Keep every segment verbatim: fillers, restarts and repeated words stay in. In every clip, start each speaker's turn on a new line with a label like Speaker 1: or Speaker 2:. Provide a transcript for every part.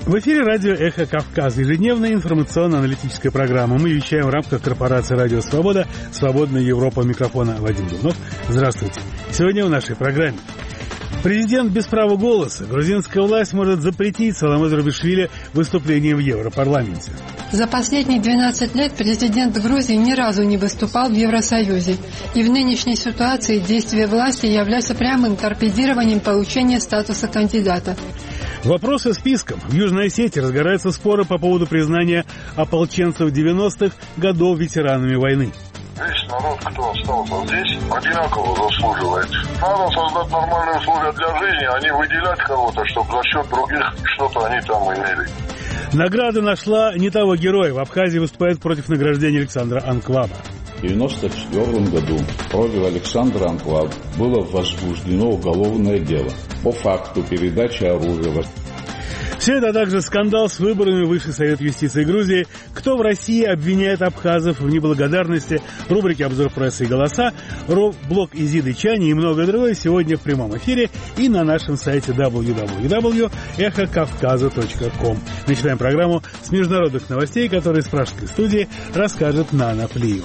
Speaker 1: В эфире радио «Эхо Кавказа», ежедневная информационно-аналитическая программа. Мы вещаем в рамках корпорации «Радио Свобода», «Свободная Европа». Микрофона Вадим Дубнов. Здравствуйте. Сегодня в нашей программе. Президент без права голоса. Грузинская власть может запретить Саломе Зурабишвили выступление в Европарламенте.
Speaker 2: За последние двенадцать лет президент Грузии ни разу не выступал в Евросоюзе. И в нынешней ситуации действия власти являются прямым торпедированием получения статуса кандидата.
Speaker 1: Вопросы списком. В Южной Осетии разгораются споры по поводу признания ополченцев девяностых годов ветеранами войны.
Speaker 3: Весь народ, кто остался здесь, одинаково заслуживает. Надо создать нормальные условия для жизни, а не выделять кого-то, чтобы за счет других что-то они там имели.
Speaker 1: Награда нашла не того героя. В Абхазии выступает против награждения Александра Анклава.
Speaker 4: В девяносто четвёртом году против Александра Анклава было возбуждено уголовное дело по факту передачи оружия.
Speaker 1: Все это, а также скандал с выборами в Высший совет юстиции Грузии, кто в России обвиняет абхазов в неблагодарности, рубрики «Обзор прессы и голоса», блог Изиды Чани и многое другое сегодня в прямом эфире и на нашем сайте дабл ю дабл ю дабл ю точка эхо кавказа точка ком. Начинаем программу с международных новостей, которые из пражской студии расскажет Нана Плиева.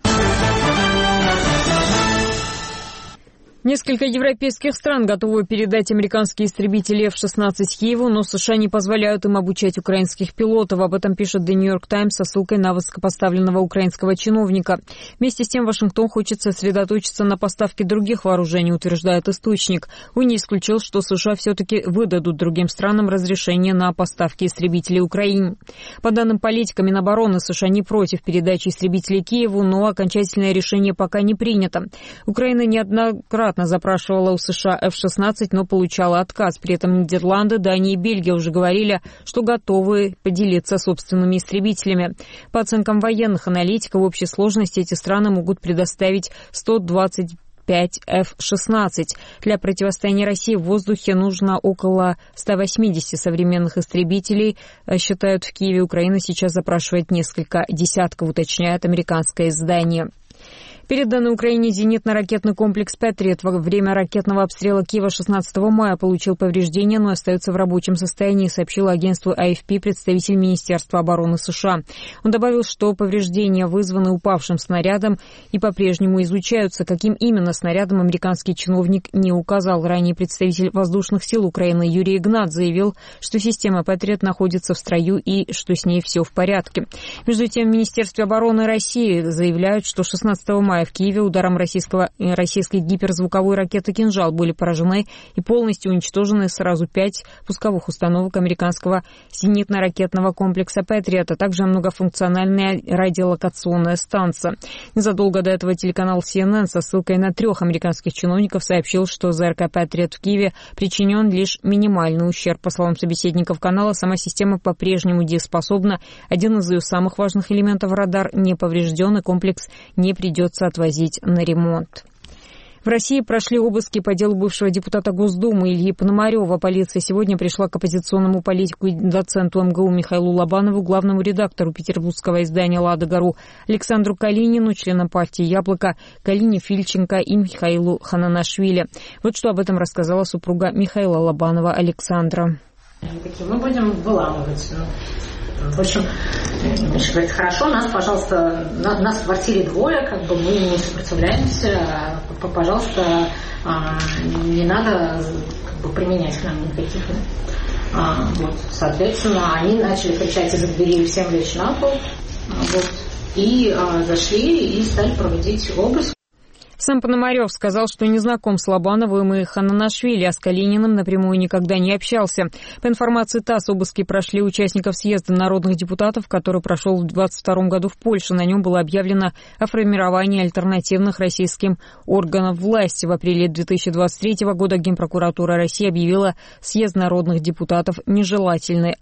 Speaker 5: Несколько европейских стран готовы передать американские истребители эф шестнадцать Киеву, но США не позволяют им обучать украинских пилотов. Об этом пишет The New York Times со ссылкой на высокопоставленного украинского чиновника. Вместе с тем Вашингтон хочет сосредоточиться на поставке других вооружений, утверждает источник. Он не исключил, что США все-таки выдадут другим странам разрешение на поставки истребителей Украине. По данным политика Минобороны, США не против передачи истребителей Киеву, но окончательное решение пока не принято. Украина неоднократно запрашивала у США эф шестнадцать, но получала отказ. При этом Нидерланды, Дания и Бельгия уже говорили, что готовы поделиться собственными истребителями. По оценкам военных аналитиков, в общей сложности эти страны могут предоставить сто двадцать пять эф шестнадцать. Для противостояния России в воздухе нужно около ста восьмидесяти современных истребителей. Считают, в Киеве Украина сейчас запрашивает несколько десятков, уточняет американское издание. Переданный Украине зенитно-ракетный комплекс «Патриот» во время ракетного обстрела Киева шестнадцатого мая получил повреждения, но остается в рабочем состоянии, сообщил агентству эй эф пи представитель Министерства обороны США. Он добавил, что повреждения вызваны упавшим снарядом и по-прежнему изучаются. Каким именно снарядом, американский чиновник не указал. Ранее представитель воздушных сил Украины Юрий Игнат заявил, что система «Патриот» находится в строю и что с ней все в порядке. Между тем, в Министерстве обороны России заявляют, что шестнадцатого мая в Киеве ударом российского, российской гиперзвуковой ракеты «Кинжал» были поражены и полностью уничтожены сразу пять пусковых установок американского зенитно-ракетного комплекса «Патриот», а также многофункциональная радиолокационная станция. Незадолго до этого телеканал си эн эн со ссылкой на трех американских чиновников сообщил, что ЗРК «Патриот» в Киеве причинен лишь минимальный ущерб. По словам собеседников канала, сама система по-прежнему дееспособна. Один из ее самых важных элементов — радар — не поврежден, и комплекс не придется отвозить на ремонт. В России прошли обыски по делу бывшего депутата Госдумы Ильи Пономарева. Полиция сегодня пришла к оппозиционному политику и доценту эм гэ у Михаилу Лобанову, главному редактору петербургского издания «Лада.ру» Александру Калинину, членам партии «Яблоко», Галине Фильченко и Михаилу Хананашвили. Вот что об этом рассказала супруга Михаила Лобанова Александра.
Speaker 6: Мы будем выламывать. В общем, Миша говорит, хорошо, нас, пожалуйста, нас в квартире двое, как бы мы не сопротивляемся, пожалуйста, не надо как бы применять к нам никаких. Вот, соответственно, они начали кричать из-за двери «всем лечь на пол», вот, и зашли и стали проводить обыск.
Speaker 5: Сам Пономарев сказал, что не знаком с Лобановым и Хананашвили, а с Калининым напрямую никогда не общался. По информации ТАСС, обыски прошли участников съезда народных депутатов, который прошел в двадцать втором году в Польше. На нем было объявлено о формировании альтернативных российским органов власти. В апреле две тысячи двадцать третьего года Генпрокуратура России объявила съезд народных депутатов нежелательной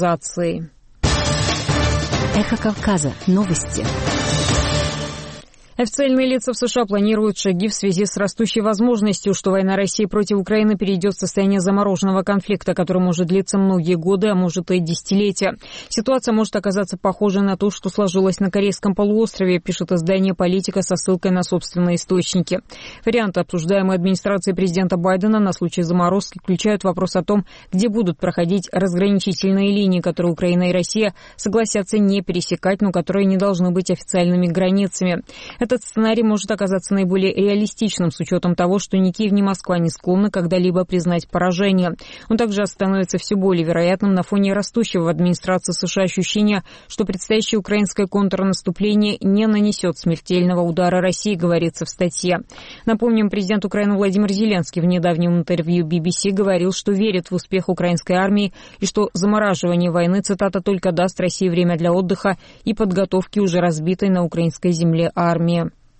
Speaker 5: организацией.
Speaker 7: Эхо Кавказа. Новости.
Speaker 5: Официальные лица в США планируют шаги в связи с растущей возможностью, что война России против Украины перейдет в состояние замороженного конфликта, который может длиться многие годы, а может и десятилетия. Ситуация может оказаться похожей на то, что сложилось на Корейском полуострове, пишет издание «Политика» со ссылкой на собственные источники. Варианты, обсуждаемые администрацией президента Байдена на случай заморозки, включают вопрос о том, где будут проходить разграничительные линии, которые Украина и Россия согласятся не пересекать, но которые не должны быть официальными границами. Этот сценарий может оказаться наиболее реалистичным с учетом того, что ни Киев, ни Москва не склонны когда-либо признать поражение. Он также становится все более вероятным на фоне растущего в администрации США ощущения, что предстоящее украинское контрнаступление не нанесет смертельного удара России, говорится в статье. Напомним, президент Украины Владимир Зеленский в недавнем интервью би би си говорил, что верит в успех украинской армии и что замораживание войны, цитата, только даст России время для отдыха и подготовки уже разбитой на украинской земле армии.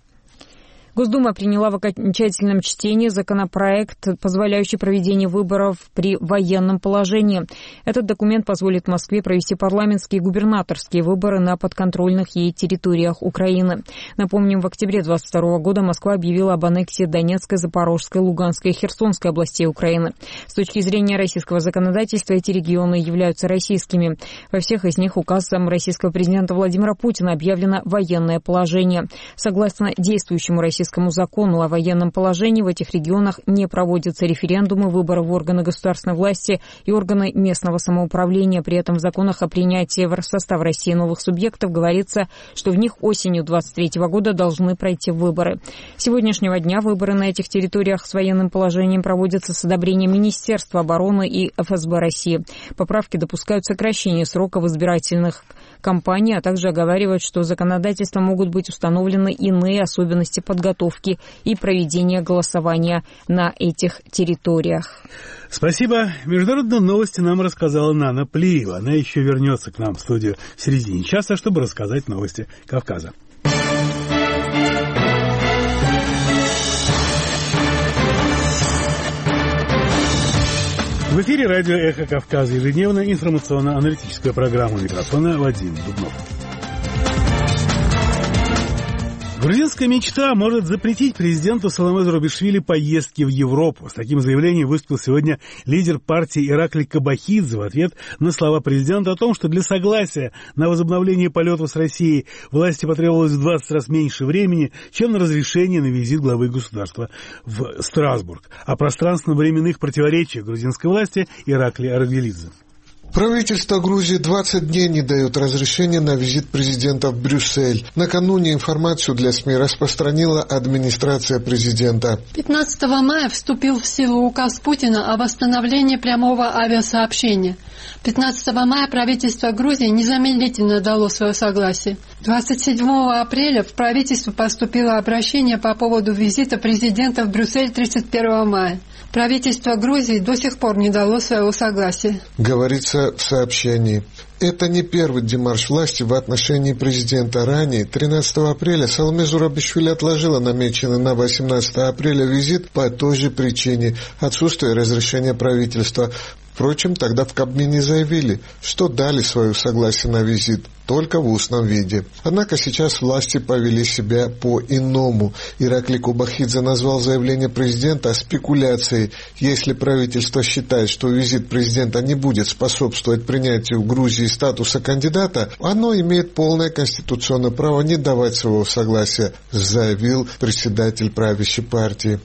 Speaker 5: Госдума приняла в окончательном чтении законопроект, позволяющий проведение выборов при военном положении. Этот документ позволит Москве провести парламентские и губернаторские выборы на подконтрольных ей территориях Украины. Напомним, в октябре двадцать второго года Москва объявила об аннексии Донецкой, Запорожской, Луганской и Херсонской областей Украины. С точки зрения российского законодательства эти регионы являются российскими. Во всех из них указом российского президента Владимира Путина объявлено военное положение. Согласно действующему российскому закону о военном положении, в этих регионах не проводятся референдумы, выборы в органы государственной власти и органы местного самоуправления. При этом в законах о принятии в состав России новых субъектов говорится, что в них осенью двадцать третьего года должны пройти выборы. С сегодняшнего дня выборы на этих территориях с военным положением проводятся с одобрением Министерства обороны и эф эс бэ России. Поправки допускают сокращение сроков избирательных кампаний, а также оговаривают, что законодательством могут быть установлены иные особенности подготовки и проведения голосования на этих территориях.
Speaker 1: Спасибо. Международные новости нам рассказала Нана Плиева. Она еще вернется к нам в студию в середине часа, чтобы рассказать новости Кавказа. В эфире радио «Эхо Кавказа», ежедневная информационно-аналитическая программа, микрофона Вадим Дубнов. Грузинская мечта может запретить президенту Саломе Зурабишвили поездки в Европу. С таким заявлением выступил сегодня лидер партии Ираклий Кобахидзе в ответ на слова президента о том, что для согласия на возобновление полетов с Россией власти потребовалось в двадцать раз меньше времени, чем на разрешение на визит главы государства в Страсбург. О пространственно-временных противоречиях грузинской власти Ираклий Аргелидзе.
Speaker 7: Правительство Грузии двадцать дней не дает разрешения на визит президента в Брюссель. Накануне информацию для СМИ распространила администрация президента.
Speaker 2: пятнадцатого мая вступил в силу указ Путина о восстановлении прямого авиасообщения. пятнадцатого мая правительство Грузии незамедлительно дало свое согласие. двадцать седьмого апреля в правительство поступило обращение по поводу визита президента в Брюссель тридцать первого мая. Правительство Грузии до сих пор не дало своего согласия.
Speaker 7: Говорится в сообщении. Это не первый демарш власти в отношении президента. Ранее, тринадцатого апреля, Саломе Зурабишвили отложила намеченный на восемнадцатое апреля визит по той же причине – отсутствие разрешения правительства. Впрочем, тогда в Кабмине заявили, что дали свое согласие на визит только в устном виде. Однако сейчас власти повели себя по-иному. Ираклий Кобахидзе назвал заявление президента спекуляцией. Если правительство считает, что визит президента не будет способствовать принятию в Грузии статуса кандидата, оно имеет полное конституционное право не давать своего согласия, заявил председатель правящей партии.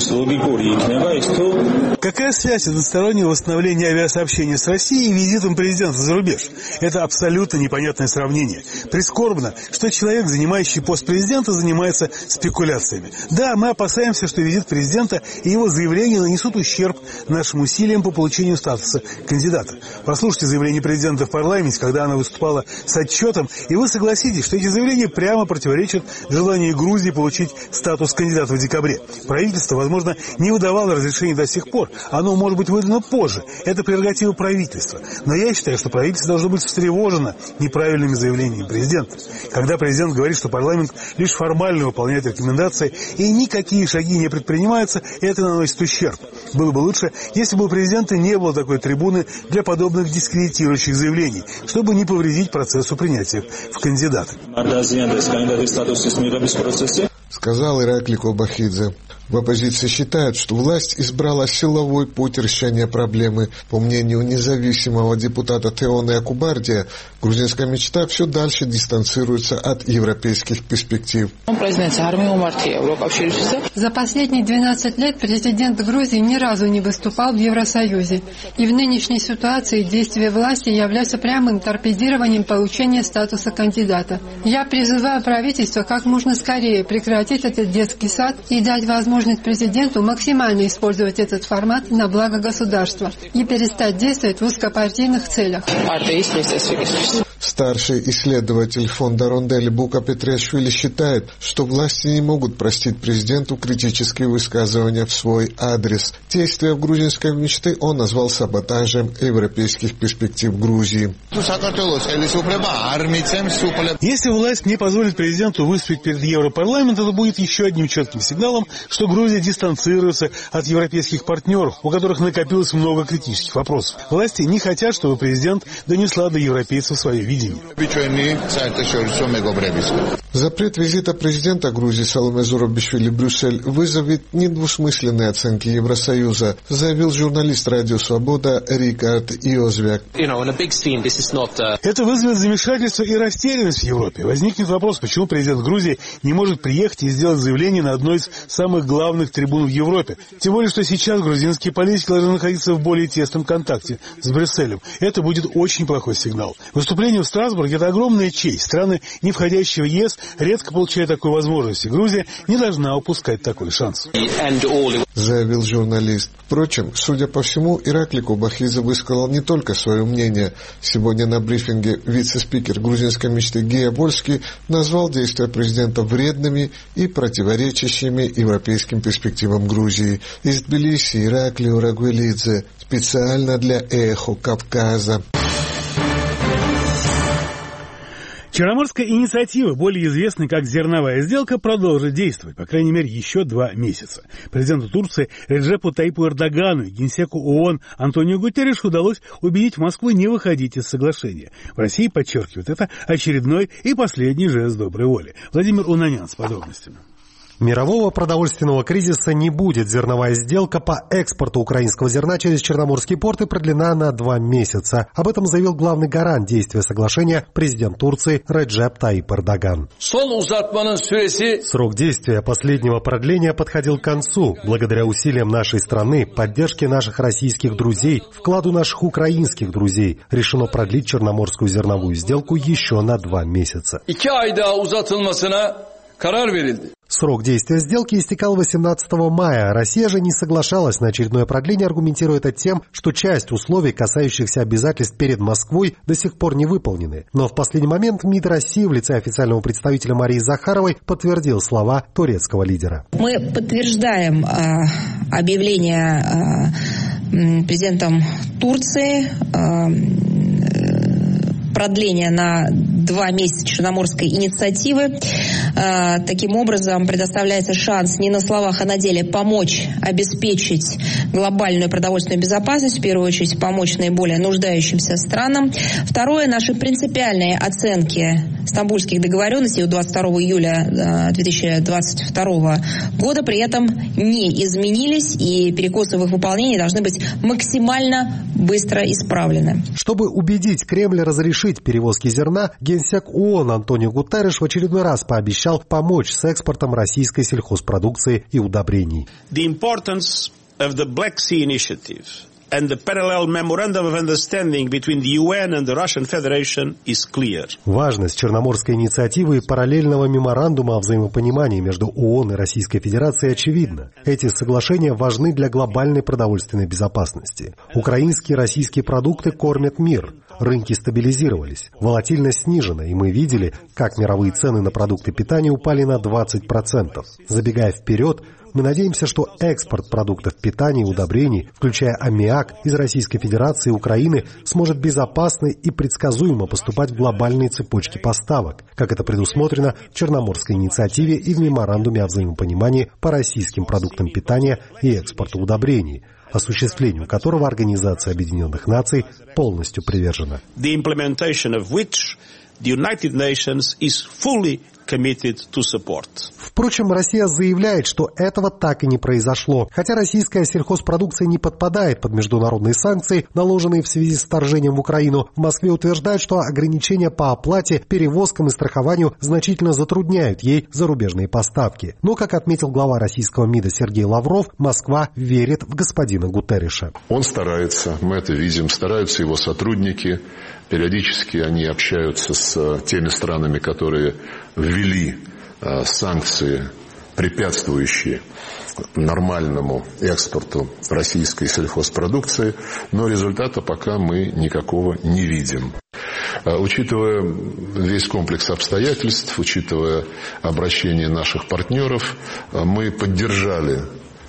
Speaker 1: Какая связь одностороннего восстановления авиасообщения с Россией и визитом президента за рубеж? Это абсолютно непонятное сравнение. Прискорбно, что человек, занимающий пост президента, занимается спекуляциями. Да, мы опасаемся, что визит президента и его заявления нанесут ущерб нашим усилиям по получению статуса кандидата. Послушайте заявление президента в парламенте, когда она выступала с отчетом, и вы согласитесь, что эти заявления прямо противоречат желанию Грузии получить статус кандидата в декабре. Правительство, возможно, не выдавало разрешение до сих пор. Оно может быть выдано позже. Это прерогатива правительства. Но я считаю, что правительство должно быть встревожено неправильно неправильными заявлениями президента. Когда президент говорит, что парламент лишь формально выполняет рекомендации и никакие шаги не предпринимаются, это наносит ущерб. Было бы лучше, если бы у президента не было такой трибуны для подобных дискредитирующих заявлений, чтобы не повредить процессу принятия в кандидаты.
Speaker 7: Сказал Ираклий Кобахидзе. В оппозиции считают, что власть избрала силовой путь решения проблемы. По мнению независимого депутата Теоны Акубардия, грузинская мечта все дальше дистанцируется от европейских перспектив.
Speaker 2: За последние двенадцать лет президент Грузии ни разу не выступал в Евросоюзе. И в нынешней ситуации действия власти являются прямым торпедированием получения статуса кандидата. Я призываю правительство как можно скорее прекратить этот детский сад и дать возможность президенту максимально использовать этот формат на благо государства и перестать действовать в узкопартийных целях.
Speaker 7: Старший исследователь фонда Рондель Бука Петриашвили считает, что власти не могут простить президенту критические высказывания в свой адрес. Действия в грузинской мечте он назвал саботажем европейских перспектив Грузии.
Speaker 1: Если власть не позволит президенту выступить перед Европарламентом, то будет еще одним четким сигналом, что Грузия дистанцируется от европейских партнеров, у которых накопилось много критических вопросов. Власти не хотят, чтобы президент донесла до европейцев свое видение.
Speaker 7: Запрет визита президента Грузии Саломе Зурабишвили в Брюссель вызовет недвусмысленные оценки Евросоюза, заявил журналист «Радио Свобода» Рикард Иозвяк.
Speaker 1: Это вызовет замешательство и растерянность в Европе. Возникнет вопрос, почему президент Грузии не может приехать и сделать заявление на одной из самых главных трибун в Европе. Тем более, что сейчас грузинские политики должны находиться в более тесном контакте с Брюсселем. Это будет очень плохой сигнал. Выступление в Страсбурге – это огромная честь. Страны, не входящие в ЕС, редко получают такую возможность. И Грузия не должна упускать такой шанс.
Speaker 7: Заявил журналист. Впрочем, судя по всему, Ираклий Кобахидзе высказал не только свое мнение. Сегодня на брифинге вице-спикер грузинской мечты Гея Вольский назвал действия президента вредными и противоречащими европейским перспективам Грузии. Из Тбилиси Ираклий Урагвелидзе специально для «Эхо Кавказа».
Speaker 1: Черноморская инициатива, более известная как «Зерновая сделка», продолжит действовать, по крайней мере, еще два месяца. Президенту Турции Реджепу Таипу Эрдогану и генсеку ООН Антонио Гутеррешу удалось убедить Москву не выходить из соглашения. В России подчеркивают, это очередной и последний жест доброй воли. Владимир Унанян с подробностями.
Speaker 8: Мирового продовольственного кризиса не будет. Зерновая сделка по экспорту украинского зерна через Черноморские порты продлена на два месяца. Об этом заявил главный гарант действия соглашения президент Турции Реджеп Таип Эрдоган. Срок действия последнего продления подходил к концу. Благодаря усилиям нашей страны, поддержке наших российских друзей, вкладу наших украинских друзей, решено продлить Черноморскую зерновую сделку еще на два месяца. Срок действия сделки истекал восемнадцатого мая. Россия же не соглашалась на очередное продление, аргументируя это тем, что часть условий, касающихся обязательств перед Москвой, до сих пор не выполнены. Но в последний момент МИД России в лице официального представителя Марии Захаровой подтвердил слова турецкого лидера.
Speaker 9: Мы подтверждаем э, объявление э, президентом Турции э, продления на два месяца Черноморской инициативы. Таким образом, предоставляется шанс не на словах, а на деле помочь обеспечить глобальную продовольственную безопасность, в первую очередь помочь наиболее нуждающимся странам. Второе, наши принципиальные оценки стамбульских договоренностей от двадцать второго июля две тысячи двадцать второго года при этом не изменились, и перекосы в их выполнении должны быть максимально быстро исправлены.
Speaker 8: Чтобы убедить Кремль разрешить перевозки зерна, генсек ООН Антонио Гутерреш в очередной раз пообещал помочь с экспортом российской сельхозпродукции и удобрений.
Speaker 10: The importance of the Black Sea Initiative and the parallel memorandum of understanding between the ю эн and the Russian Federation is clear.
Speaker 8: Важность Черноморской инициативы и параллельного меморандума о взаимопонимании между ООН и Российской Федерацией очевидна. Эти соглашения важны для глобальной продовольственной безопасности. Украинские и российские продукты кормят мир. Рынки стабилизировались, волатильность снижена, и мы видели, как мировые цены на продукты питания упали на двадцать процентов. Забегая вперед, Мы надеемся, что экспорт продуктов питания и удобрений, включая аммиак, из Российской Федерации и Украины, сможет безопасно и предсказуемо поступать в глобальные цепочки поставок, как это предусмотрено в Черноморской инициативе и в меморандуме о взаимопонимании по российским продуктам питания и экспорту удобрений, осуществлению которого Организация Объединенных Наций полностью привержена.
Speaker 10: The implementation of which the United Nations is fully committed to support.
Speaker 8: Впрочем, Россия заявляет, что этого так и не произошло. Хотя российская сельхозпродукция не подпадает под международные санкции, наложенные в связи с вторжением в Украину, в Москве утверждают, что ограничения по оплате, перевозкам и страхованию значительно затрудняют ей зарубежные поставки. Но, как отметил глава российского МИДа Сергей Лавров, Москва верит в господина Гутерриша.
Speaker 11: Он старается, мы это видим, стараются его сотрудники. Периодически они общаются с теми странами, которые ввели э, санкции, препятствующие нормальному экспорту российской сельхозпродукции, но результата пока мы никакого не видим. Э, учитывая весь комплекс обстоятельств, учитывая обращение наших партнеров, э, мы поддержали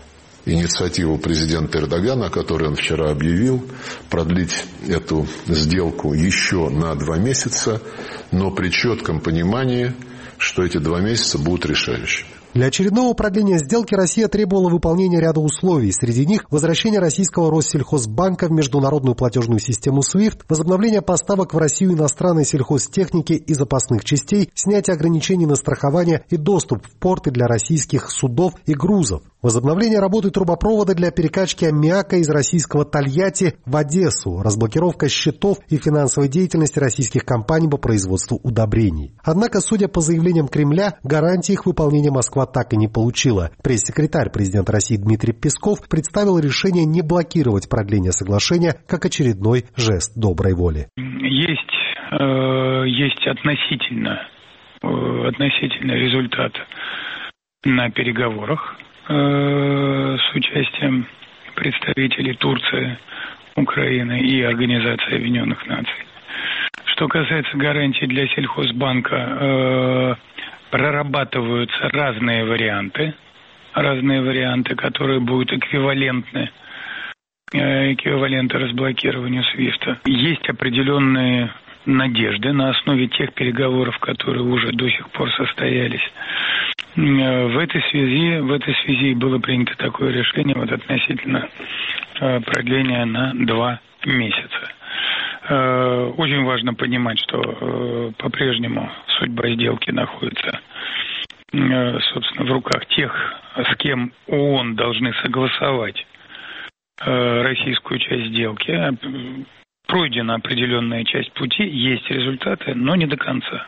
Speaker 11: инициативу президента Эрдогана, о которой он вчера объявил, продлить эту сделку еще на два месяца, но при четком понимании, что эти два месяца будут решающими.
Speaker 8: Для очередного продления сделки Россия требовала выполнения ряда условий. Среди них возвращение российского Россельхозбанка в международную платежную систему свифт, возобновление поставок в Россию иностранной сельхозтехники и запасных частей, снятие ограничений на страхование и доступ в порты для российских судов и грузов, возобновление работы трубопровода для перекачки аммиака из российского Тольятти в Одессу, разблокировка счетов и финансовой деятельности российских компаний по производству удобрений. Однако, судя по заявлениям Кремля, гарантии их выполнения Москва так и не получила. Пресс-секретарь президента России Дмитрий Песков представил решение не блокировать продление соглашения как очередной жест доброй воли.
Speaker 12: Есть, э, есть относительно, э, относительно результат на переговорах э, с участием представителей Турции, Украины и Организации Объединенных Наций. Что касается гарантий для сельхозбанка, э, прорабатываются разные варианты, разные варианты, которые будут эквивалентны, эквиваленты разблокированию свифта. Есть определенные надежды на основе тех переговоров, которые уже до сих пор состоялись. В этой связи, в этой связи было принято такое решение вот относительно продления на два месяца. Очень важно понимать, что по-прежнему судьба сделки находится, собственно, в руках тех, с кем ООН должны согласовать российскую часть сделки. Пройдена определенная часть пути, есть результаты, но не до конца.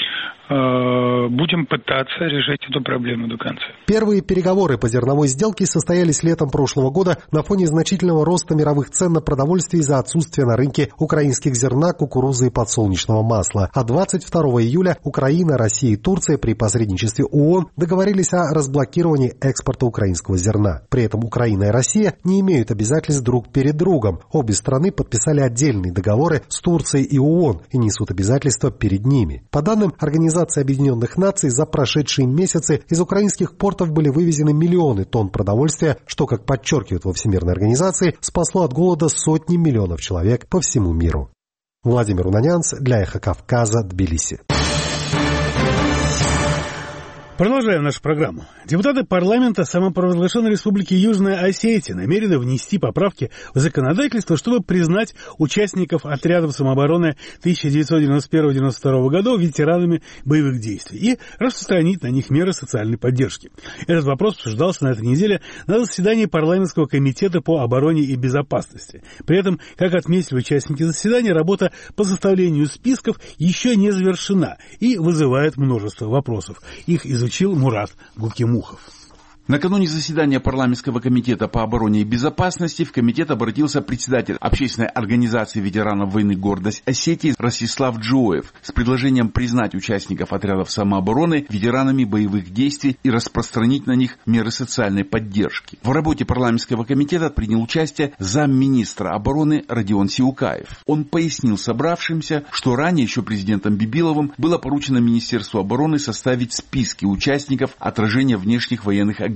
Speaker 12: Будем пытаться решить эту проблему до конца.
Speaker 8: Первые переговоры по зерновой сделке состоялись летом прошлого года на фоне значительного роста мировых цен на продовольствие из-за отсутствия на рынке украинских зерна, кукурузы и подсолнечного масла. А двадцать второго июля Украина, Россия и Турция при посредничестве ООН договорились о разблокировании экспорта украинского зерна. При этом Украина и Россия не имеют обязательств друг перед другом. Обе страны подписали отдельные договоры с Турцией и ООН и несут обязательства перед ними. По данным Организации Объединенных Наций, за прошедшие месяцы из украинских портов были вывезены миллионы тонн продовольствия, что, как подчеркивают во Всемирной организации, спасло от голода сотни миллионов человек по всему миру. Владимир Унанянц для Эхо Кавказа, Тбилиси.
Speaker 1: Продолжаем нашу программу. Депутаты парламента самопровозглашенной республики Южная Осетия намерены внести поправки в законодательство, чтобы признать участников отрядов самообороны тысяча девятьсот девяносто первого — девяносто второго годов ветеранами боевых действий и распространить на них меры социальной поддержки. Этот вопрос обсуждался на этой неделе на заседании парламентского комитета по обороне и безопасности. При этом, как отметили участники заседания, работа по составлению списков еще не завершена и вызывает множество вопросов. Их изучение учил Мурат Гукимухов.
Speaker 13: Накануне заседания парламентского комитета по обороне и безопасности в комитет обратился председатель общественной организации ветеранов войны «Гордость Осетии» Ростислав Джоев с предложением признать участников отрядов самообороны ветеранами боевых действий и распространить на них меры социальной поддержки. В работе парламентского комитета принял участие замминистра обороны Родион Сиукаев. Он пояснил собравшимся, что ранее еще президентом Бибиловым было поручено Министерству обороны составить списки участников отражения внешних военных агрессий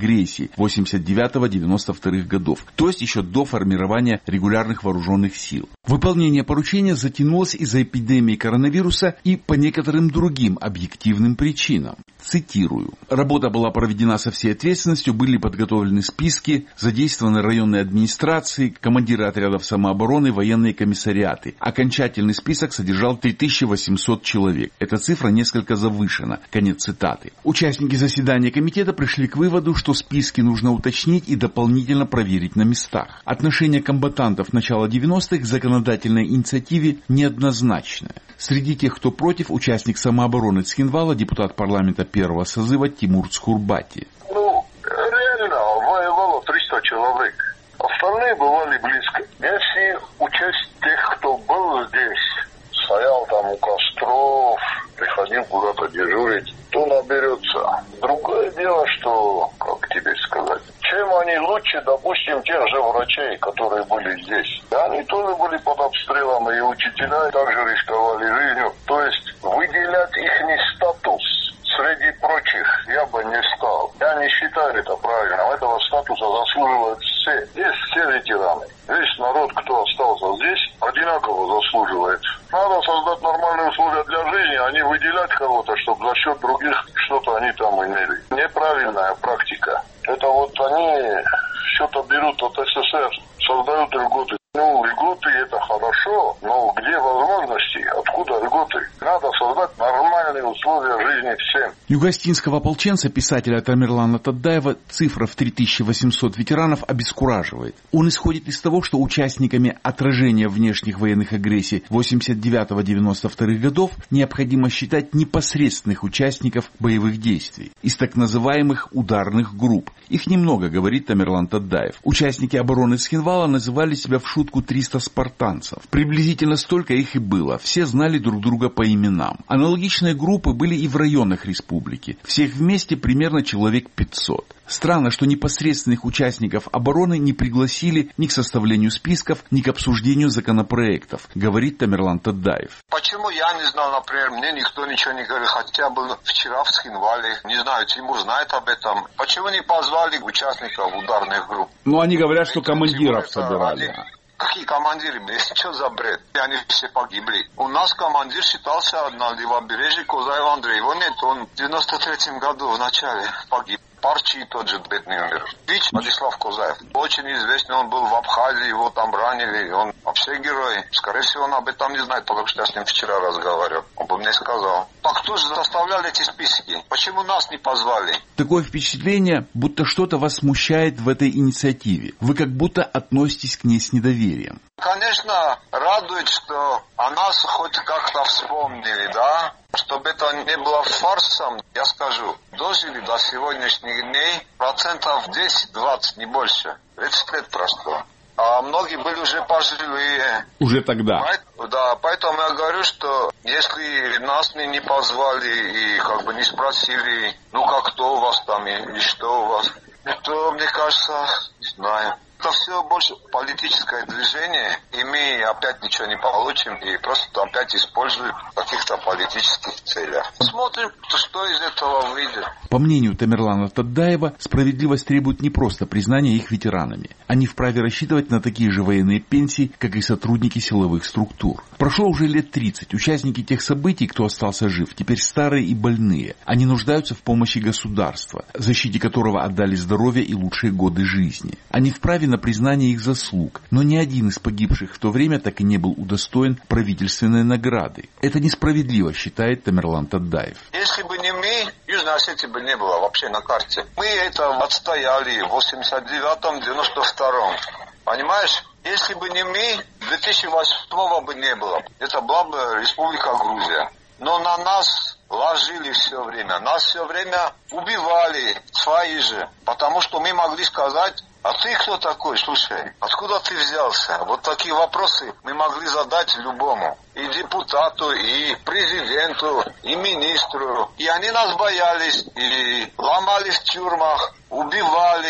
Speaker 13: агрессии восемьдесят девятого — девяносто вторых годов, то есть еще до формирования регулярных вооруженных сил. Выполнение поручения затянулось из-за эпидемии коронавируса и по некоторым другим объективным причинам. Цитирую. Работа была проведена со всей ответственностью, были подготовлены списки, задействованы районные администрации, командиры отрядов самообороны, военные комиссариаты. Окончательный список содержал три тысячи восемьсот человек. Эта цифра несколько завышена. Конец цитаты. Участники заседания комитета пришли к выводу, что списки нужно уточнить и дополнительно проверить на местах. Отношение комбатантов начала девяностых к законодательной инициативе неоднозначное. Среди тех, кто против, участник самообороны Цхинвала, депутат парламента первого созыва Тимур Цхурбати.
Speaker 3: Ну, реально воевало триста человек. Остальные бывали близко. Если учесть тех, кто был здесь, стоял там у костров, приходил куда-то дежурить, то наберется. Другое дело, что, как тебе сказать, чем они лучше, допустим, тех же врачей, которые были здесь. Они тоже были под обстрелом, и учителя также рисковали жизнью. То есть выделять их статус среди прочих я бы не стал. Я не считаю это правильным. Этого статуса заслуживают все. Есть все ветераны. Весь народ, кто остался здесь, одинаково заслуживает. Надо создать нормальные условия для жизни, а не выделять кого-то, чтобы за счет других что-то они там имели. Неправильная практика. Это вот они что-то берут от СССР, создают льготы. Ну, льготы это хорошо, но где возможности? Откуда льготы? Надо создать нормальные условия жизни всем.
Speaker 13: Юго-Остинского ополченца, писателя Тамерлана Таддаева, цифра в три тысячи восемьсот ветеранов обескураживает. Он исходит из того, что участниками отражения внешних военных агрессий восемьдесят девятого — девяносто вторых годов необходимо считать непосредственных участников боевых действий из так называемых ударных групп. Их немного, говорит Тамерлан Таддаев. Участники обороны Цхинвала называли себя в шутку триста спартанцев. Приблизительно столько их и было. Все знали друг друга по именам. Аналогичные группы были и в районах республики. Всех вместе примерно человек пятьсот. Странно, что непосредственных участников обороны не пригласили ни к составлению списков, ни к обсуждению законопроектов, говорит Тамерлан Таддаев.
Speaker 3: Почему я не знал, например, мне никто ничего не говорил, хотя был вчера в Цхинвале, не знаю, Тимур знает об этом. Почему не позвали участников ударных групп?
Speaker 13: Ну, они говорят, что командиров
Speaker 3: это,
Speaker 13: собирали.
Speaker 3: Они... Какие командиры, блин? Что за бред? И они все погибли. У нас командир считался на левобережье Козаев Андрей. Его нет, он в девяносто третьем году в начале погиб. Парчи тот же бедный умер. Вич Владислав Козаев. Очень известный, он был в Абхазии, его там ранили. Он вообще герой. Скорее всего, он об этом не знает, потому что я с ним вчера разговаривал. Он бы мне сказал. А кто же составлял эти списки? Почему нас не позвали?
Speaker 13: Такое впечатление, будто что-то вас смущает в этой инициативе. Вы как будто относитесь к ней с недоверием.
Speaker 3: Конечно, радует, что о нас хоть как-то вспомнили, да? Чтобы это не было фарсом, я скажу, дожили до сегодняшних дней процентов десять-двадцать, не больше. тридцать лет прошло. А многие были уже пожилые.
Speaker 13: Уже тогда.
Speaker 3: Поэтому, да, поэтому я говорю, что если нас не, не позвали и как бы не спросили, ну как кто у вас там и, и что у вас, то, мне кажется, не знаю. Это все больше политическое движение, и мы опять ничего не получим, и просто опять используем в каких-то политических целях. Смотрим, что из этого выйдет.
Speaker 13: По мнению Тамерлана Таддаева, справедливость требует не просто признания их ветеранами. Они вправе рассчитывать на такие же военные пенсии, как и сотрудники силовых структур. Прошло уже лет тридцать. Участники тех событий, кто остался жив, теперь старые и больные. Они нуждаются в помощи государства, защите которого отдали здоровье и лучшие годы жизни. Они вправе на признание их заслуг, но ни один из погибших в то время так и не был удостоен правительственной награды. Это несправедливо, считает Тамерлан Таддаев.
Speaker 3: Если бы не мы, Южной Осетии бы не было вообще на карте. Мы это отстояли в восемьдесят девятом — девяносто втором. Понимаешь? Если бы не мы, две тысячи восьмого бы не было. Это была бы Республика Грузия. Но на нас ложили все время. Нас все время убивали свои же. Потому что мы могли сказать: а ты кто такой? Слушай, откуда ты взялся? Вот такие вопросы мы могли задать любому. И депутату, и президенту, и министру. И они нас боялись, и ломали в тюрьмах, убивали.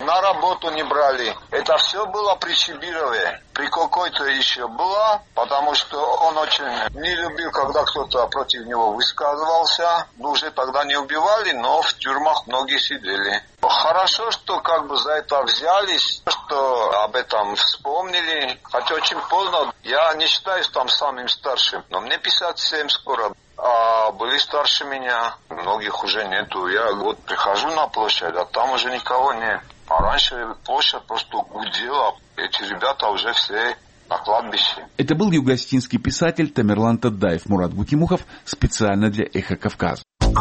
Speaker 3: на работу не брали. Это все было при Чибирове. При какой-то еще было, потому что он очень не любил, когда кто-то против него высказывался. Ну, уже тогда не убивали, но в тюрьмах многие сидели. Хорошо, что как бы за это взялись, что об этом вспомнили. Хотя очень поздно. Я не считаюсь там самым старшим, но мне пятьдесят семь скоро. А были старше меня. Многих уже нету. Я вот прихожу на площадь, а там уже никого нет. А раньше площадь просто гудела. Эти ребята уже все на кладбище.
Speaker 13: Это был юго-осетинский писатель Тамерлан Таддаев. Мурат Гукимухов специально для «Эхо Кавказа».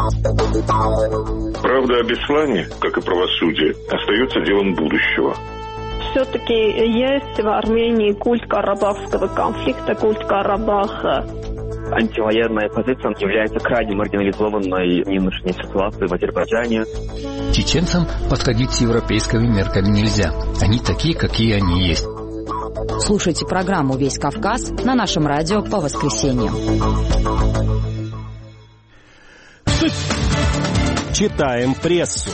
Speaker 14: Правда о Беслане, как и правосудие, остается делом будущего.
Speaker 15: Все-таки есть в Армении культ карабахского конфликта, культ Карабаха.
Speaker 16: Антивоенная позиция является крайне маргинализованной в нынешней ситуации в Азербайджане.
Speaker 17: Чеченцам подходить с европейскими мерками нельзя. Они такие, какие они есть.
Speaker 18: Слушайте программу «Весь Кавказ» на нашем радио по воскресеньям.
Speaker 19: Читаем прессу.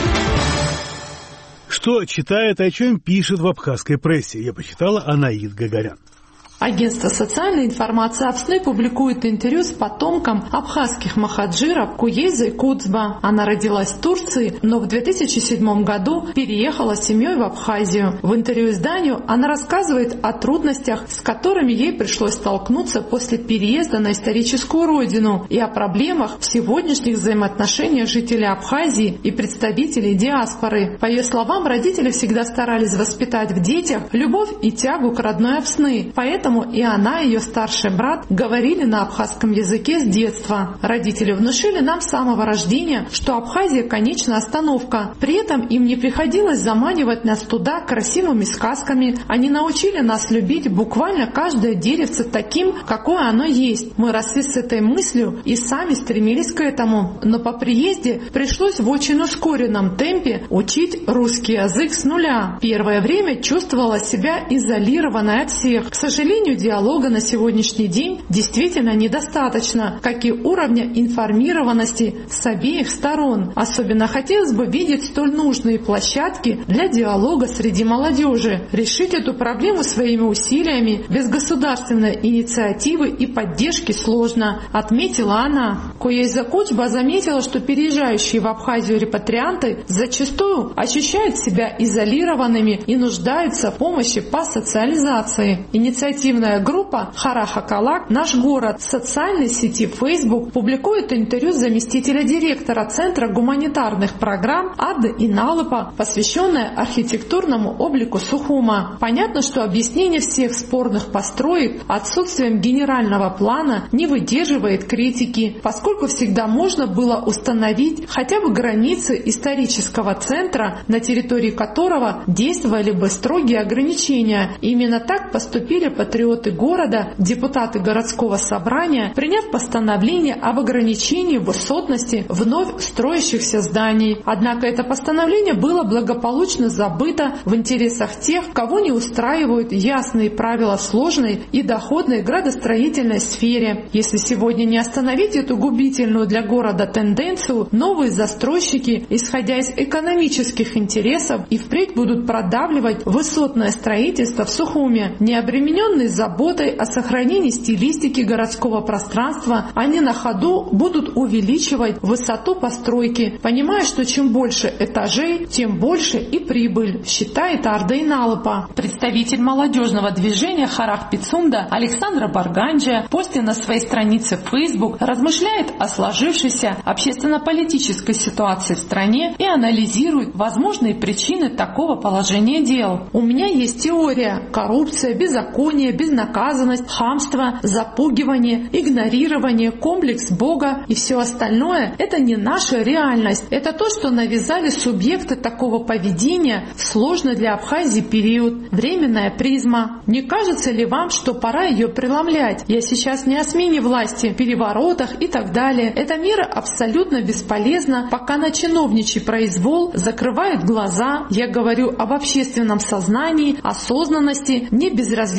Speaker 1: Что читает и о чем пишет в абхазской прессе, я почитала Анаид Гагарян.
Speaker 20: Агентство социальной информации АФСНы публикует интервью с потомком абхазских махаджиров Куезы Куцба. Она родилась в Турции, но в две тысячи седьмом году переехала с семьей в Абхазию. В интервью изданию она рассказывает о трудностях, с которыми ей пришлось столкнуться после переезда на историческую родину, и о проблемах в сегодняшних взаимоотношениях жителей Абхазии и представителей диаспоры. По ее словам, родители всегда старались воспитать в детях любовь и тягу к родной Афсны, поэтому и она, и ее старший брат говорили на абхазском языке с детства. Родители внушили нам с самого рождения, что Абхазия – конечная остановка. При этом им не приходилось заманивать нас туда красивыми сказками. Они научили нас любить буквально каждое деревце таким, какое оно есть. Мы росли с этой мыслью и сами стремились к этому. Но по приезде пришлось в очень ускоренном темпе учить русский язык с нуля. Первое время чувствовала себя изолированной от всех. К сожалению, диалога на сегодняшний день действительно недостаточно, как и уровня информированности с обеих сторон. Особенно хотелось бы видеть столь нужные площадки для диалога среди молодежи. Решить эту проблему своими усилиями без государственной инициативы и поддержки сложно, отметила она. Куеза Куцба заметила, что переезжающие в Абхазию репатрианты зачастую ощущают себя изолированными и нуждаются в помощи по социализации. Инициативная группа Харахакалак «Наш город» в социальной сети Facebook публикует интервью заместителя директора Центра гуманитарных программ Ады Иналыпа, посвященное архитектурному облику Сухума. Понятно, что объяснение всех спорных построек отсутствием генерального плана не выдерживает критики, поскольку всегда можно было установить хотя бы границы исторического центра, на территории которого действовали бы строгие ограничения. Именно так поступили патриоты города, депутаты городского собрания, приняв постановление об ограничении высотности вновь строящихся зданий. Однако это постановление было благополучно забыто в интересах тех, кого не устраивают ясные правила в сложной и доходной градостроительной сфере. Если сегодня не остановить эту губительную для города тенденцию, новые застройщики, исходя из экономических интересов, и впредь будут продавливать высотное строительство в Сухуме. Не обремененные заботой о сохранении стилистики городского пространства, они на ходу будут увеличивать высоту постройки, понимая, что чем больше этажей, тем больше и прибыль, считает Арда Иналыпа. Представитель молодежного движения Харах Пицунда Александра Барганджия в посте на своей странице в Facebook размышляет о сложившейся общественно-политической ситуации в стране и анализирует возможные причины такого положения дел. У меня есть теория: коррупция, беззаконие, безнаказанность, хамство, запугивание, игнорирование, комплекс Бога и все остальное — это не наша реальность. Это то, что навязали субъекты такого поведения в сложный для Абхазии период. Временная призма. Не кажется ли вам, что пора ее преломлять? Я сейчас не о смене власти, переворотах и так далее. Эта мера абсолютно бесполезна, пока на чиновничий произвол закрывают глаза. Я говорю об общественном сознании, осознанности, не безразличии,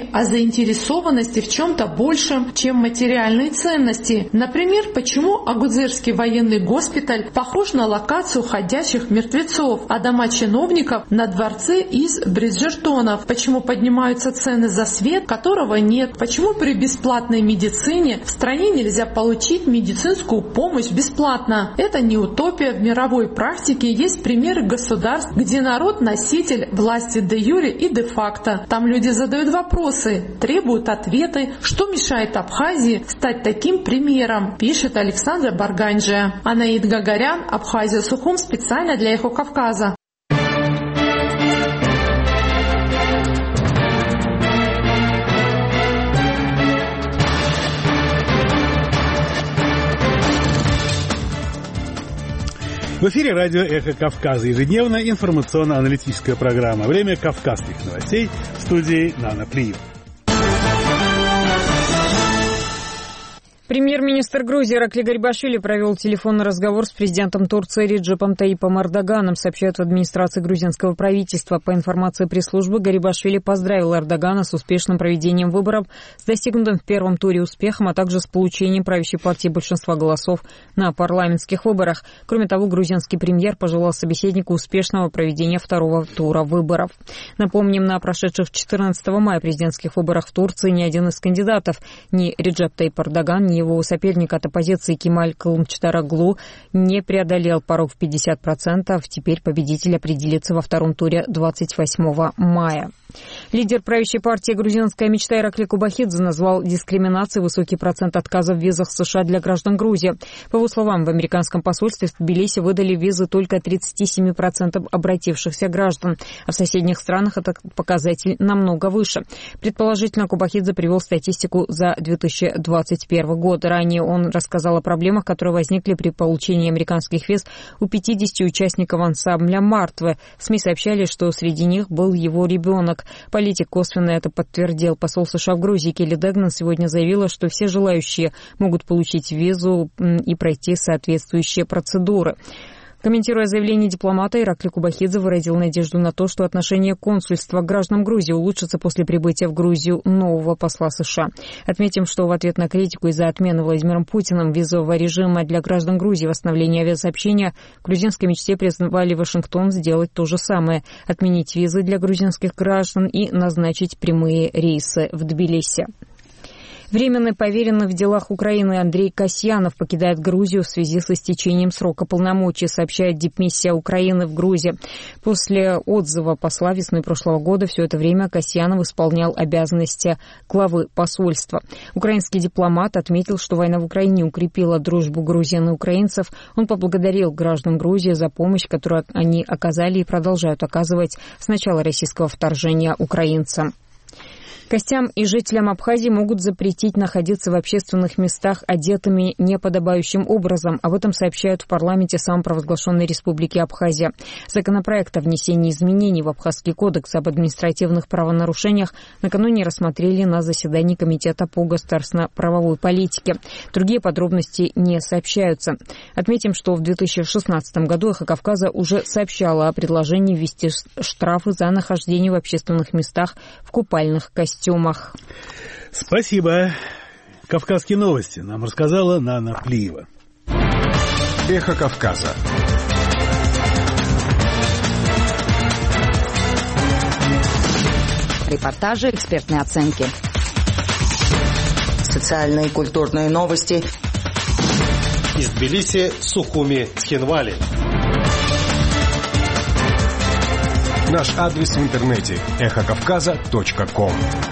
Speaker 20: думки о заинтересованности в чем-то большем, чем материальные ценности. Например, почему Агудзерский военный госпиталь похож на локацию ходящих мертвецов, а дома чиновников на дворцы из Бриджертонов. Почему поднимаются цены за свет, которого нет. Почему при бесплатной медицине в стране нельзя получить медицинскую помощь бесплатно. Это не утопия. В мировой практике есть примеры государств, где народ носитель власти де юре и де факто. Там люди задают вопросы, требуют ответы, что мешает Абхазии стать таким примером, пишет Александра Барганджия. Анаид Гагарян, Абхазия, Сухум, специально для Эхо Кавказа.
Speaker 1: В эфире радио «Эхо Кавказа». Ежедневная информационно-аналитическая программа. Время кавказских новостей. В студии Нана Плиева.
Speaker 5: Премьер-министр Грузии Иракли Гарибашвили провел телефонный разговор с президентом Турции Реджепом Таyyипом Эрдоганом, сообщают в администрации грузинского правительства. По информации пресс-службы, Гарибашвили поздравил Эрдогана с успешным проведением выборов, с достигнутым в первом туре успехом, а также с получением правящей партии большинства голосов на парламентских выборах. Кроме того, грузинский премьер пожелал собеседнику успешного проведения второго тура выборов. Напомним, на прошедших четырнадцатого мая президентских выборах в Турции ни один из кандидатов, ни Реджеп Тайип Эрдоган, ни его соперник от оппозиции Кемаль Кылычдароглу не преодолел порог в пятьдесят процентов. Теперь победитель определится во втором туре двадцать восьмого мая. Лидер правящей партии «Грузинская мечта» Иракли Кубахидзе назвал дискриминацией высокий процент отказов в визах США для граждан Грузии. По его словам, в американском посольстве в Тбилиси выдали визы только тридцати семи процентам обратившихся граждан, а в соседних странах этот показатель намного выше. Предположительно, Кубахидзе привел статистику за две тысячи двадцать первый год. Ранее он рассказал о проблемах, которые возникли при получении американских виз у пятидесяти участников ансамбля «Мартвы». СМИ сообщали, что среди них был его ребенок. Политик косвенно это подтвердил. Посол США в Грузии Келли Дегнан сегодня заявила, что все желающие могут получить визу и пройти соответствующие процедуры. Комментируя заявление дипломата, Иракли Кубахидзе выразил надежду на то, что отношение консульства к гражданам Грузии улучшится после прибытия в Грузию нового посла США. Отметим, что в ответ на критику из-за отмены Владимиром Путиным визового режима для граждан Грузии, восстановления авиасообщения, грузинской мечте призвали Вашингтон сделать то же самое – отменить визы для грузинских граждан и назначить прямые рейсы в Тбилиси. Временный поверенный в делах Украины Андрей Касьянов покидает Грузию в связи с истечением срока полномочий, сообщает дипмиссия Украины в Грузии. После отзыва посла весной прошлого года все это время Касьянов исполнял обязанности главы посольства. Украинский дипломат отметил, что война в Украине укрепила дружбу грузин и украинцев. Он поблагодарил граждан Грузии за помощь, которую они оказали и продолжают оказывать с начала российского вторжения украинцам. Гостям и жителям Абхазии могут запретить находиться в общественных местах одетыми неподобающим образом. Об этом сообщают в парламенте самопровозглашенной Республики Абхазия. Законопроект о внесении изменений в Абхазский кодекс об административных правонарушениях накануне рассмотрели на заседании Комитета по государственно-правовой политике. Другие подробности не сообщаются. Отметим, что в две тысячи шестнадцатом году «Эхо Кавказа» уже сообщало о предложении ввести штрафы за нахождение в общественных местах в купальных костюмах. Тюмах.
Speaker 1: Спасибо. Кавказские новости нам рассказала Нана Плиева.
Speaker 19: Эхо Кавказа.
Speaker 18: Репортажи, экспертные оценки.
Speaker 21: Социальные и культурные новости.
Speaker 19: Из Тбилиси, Сухуми, Цхинвали. Наш адрес в интернете эхо кавказа точка ком.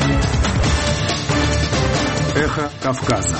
Speaker 19: Эхо Кавказа.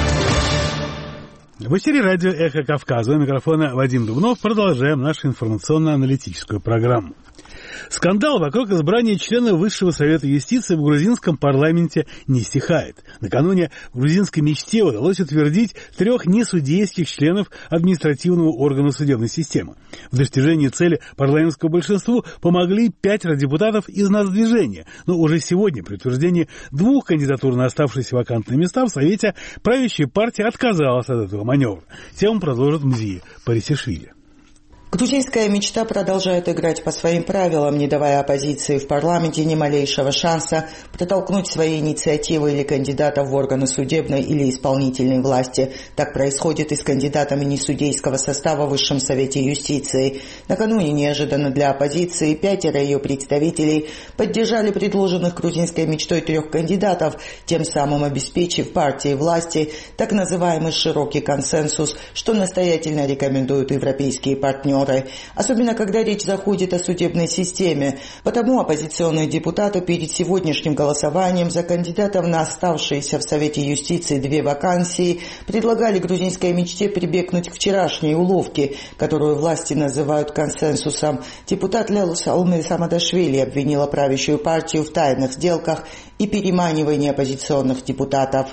Speaker 1: В эфире радио «Эхо Кавказа». У микрофона Вадим Дубнов. Продолжаем нашу информационно-аналитическую программу. Скандал вокруг избрания члена Высшего совета юстиции в грузинском парламенте не стихает. Накануне в грузинской мечте удалось утвердить трех несудейских членов административного органа судебной системы. В достижении цели парламентскому большинству помогли пятеро депутатов из Нацдвижения. Но уже сегодня при утверждении двух кандидатур на оставшиеся вакантные места в Совете правящая партия отказалась от этого маневра. Тему продолжит Мзия Парисишвили.
Speaker 21: Грузинская мечта продолжает играть по своим правилам, не давая оппозиции в парламенте ни малейшего шанса протолкнуть свои инициативы или кандидатов в органы судебной или исполнительной власти. Так происходит и с кандидатами несудейского состава в Высшем Совете юстиции. Накануне неожиданно для оппозиции пятеро ее представителей поддержали предложенных грузинской мечтой трех кандидатов, тем самым обеспечив партии власти так называемый широкий консенсус, что настоятельно рекомендуют европейские партнеры. Особенно, когда речь заходит о судебной системе. Потому оппозиционные депутаты перед сегодняшним голосованием за кандидатов на оставшиеся в Совете юстиции две вакансии предлагали грузинской мечте прибегнуть к вчерашней уловке, которую власти называют консенсусом. Депутат Лелус Алмы Самадашвили обвинила правящую партию в тайных сделках и переманивании оппозиционных депутатов.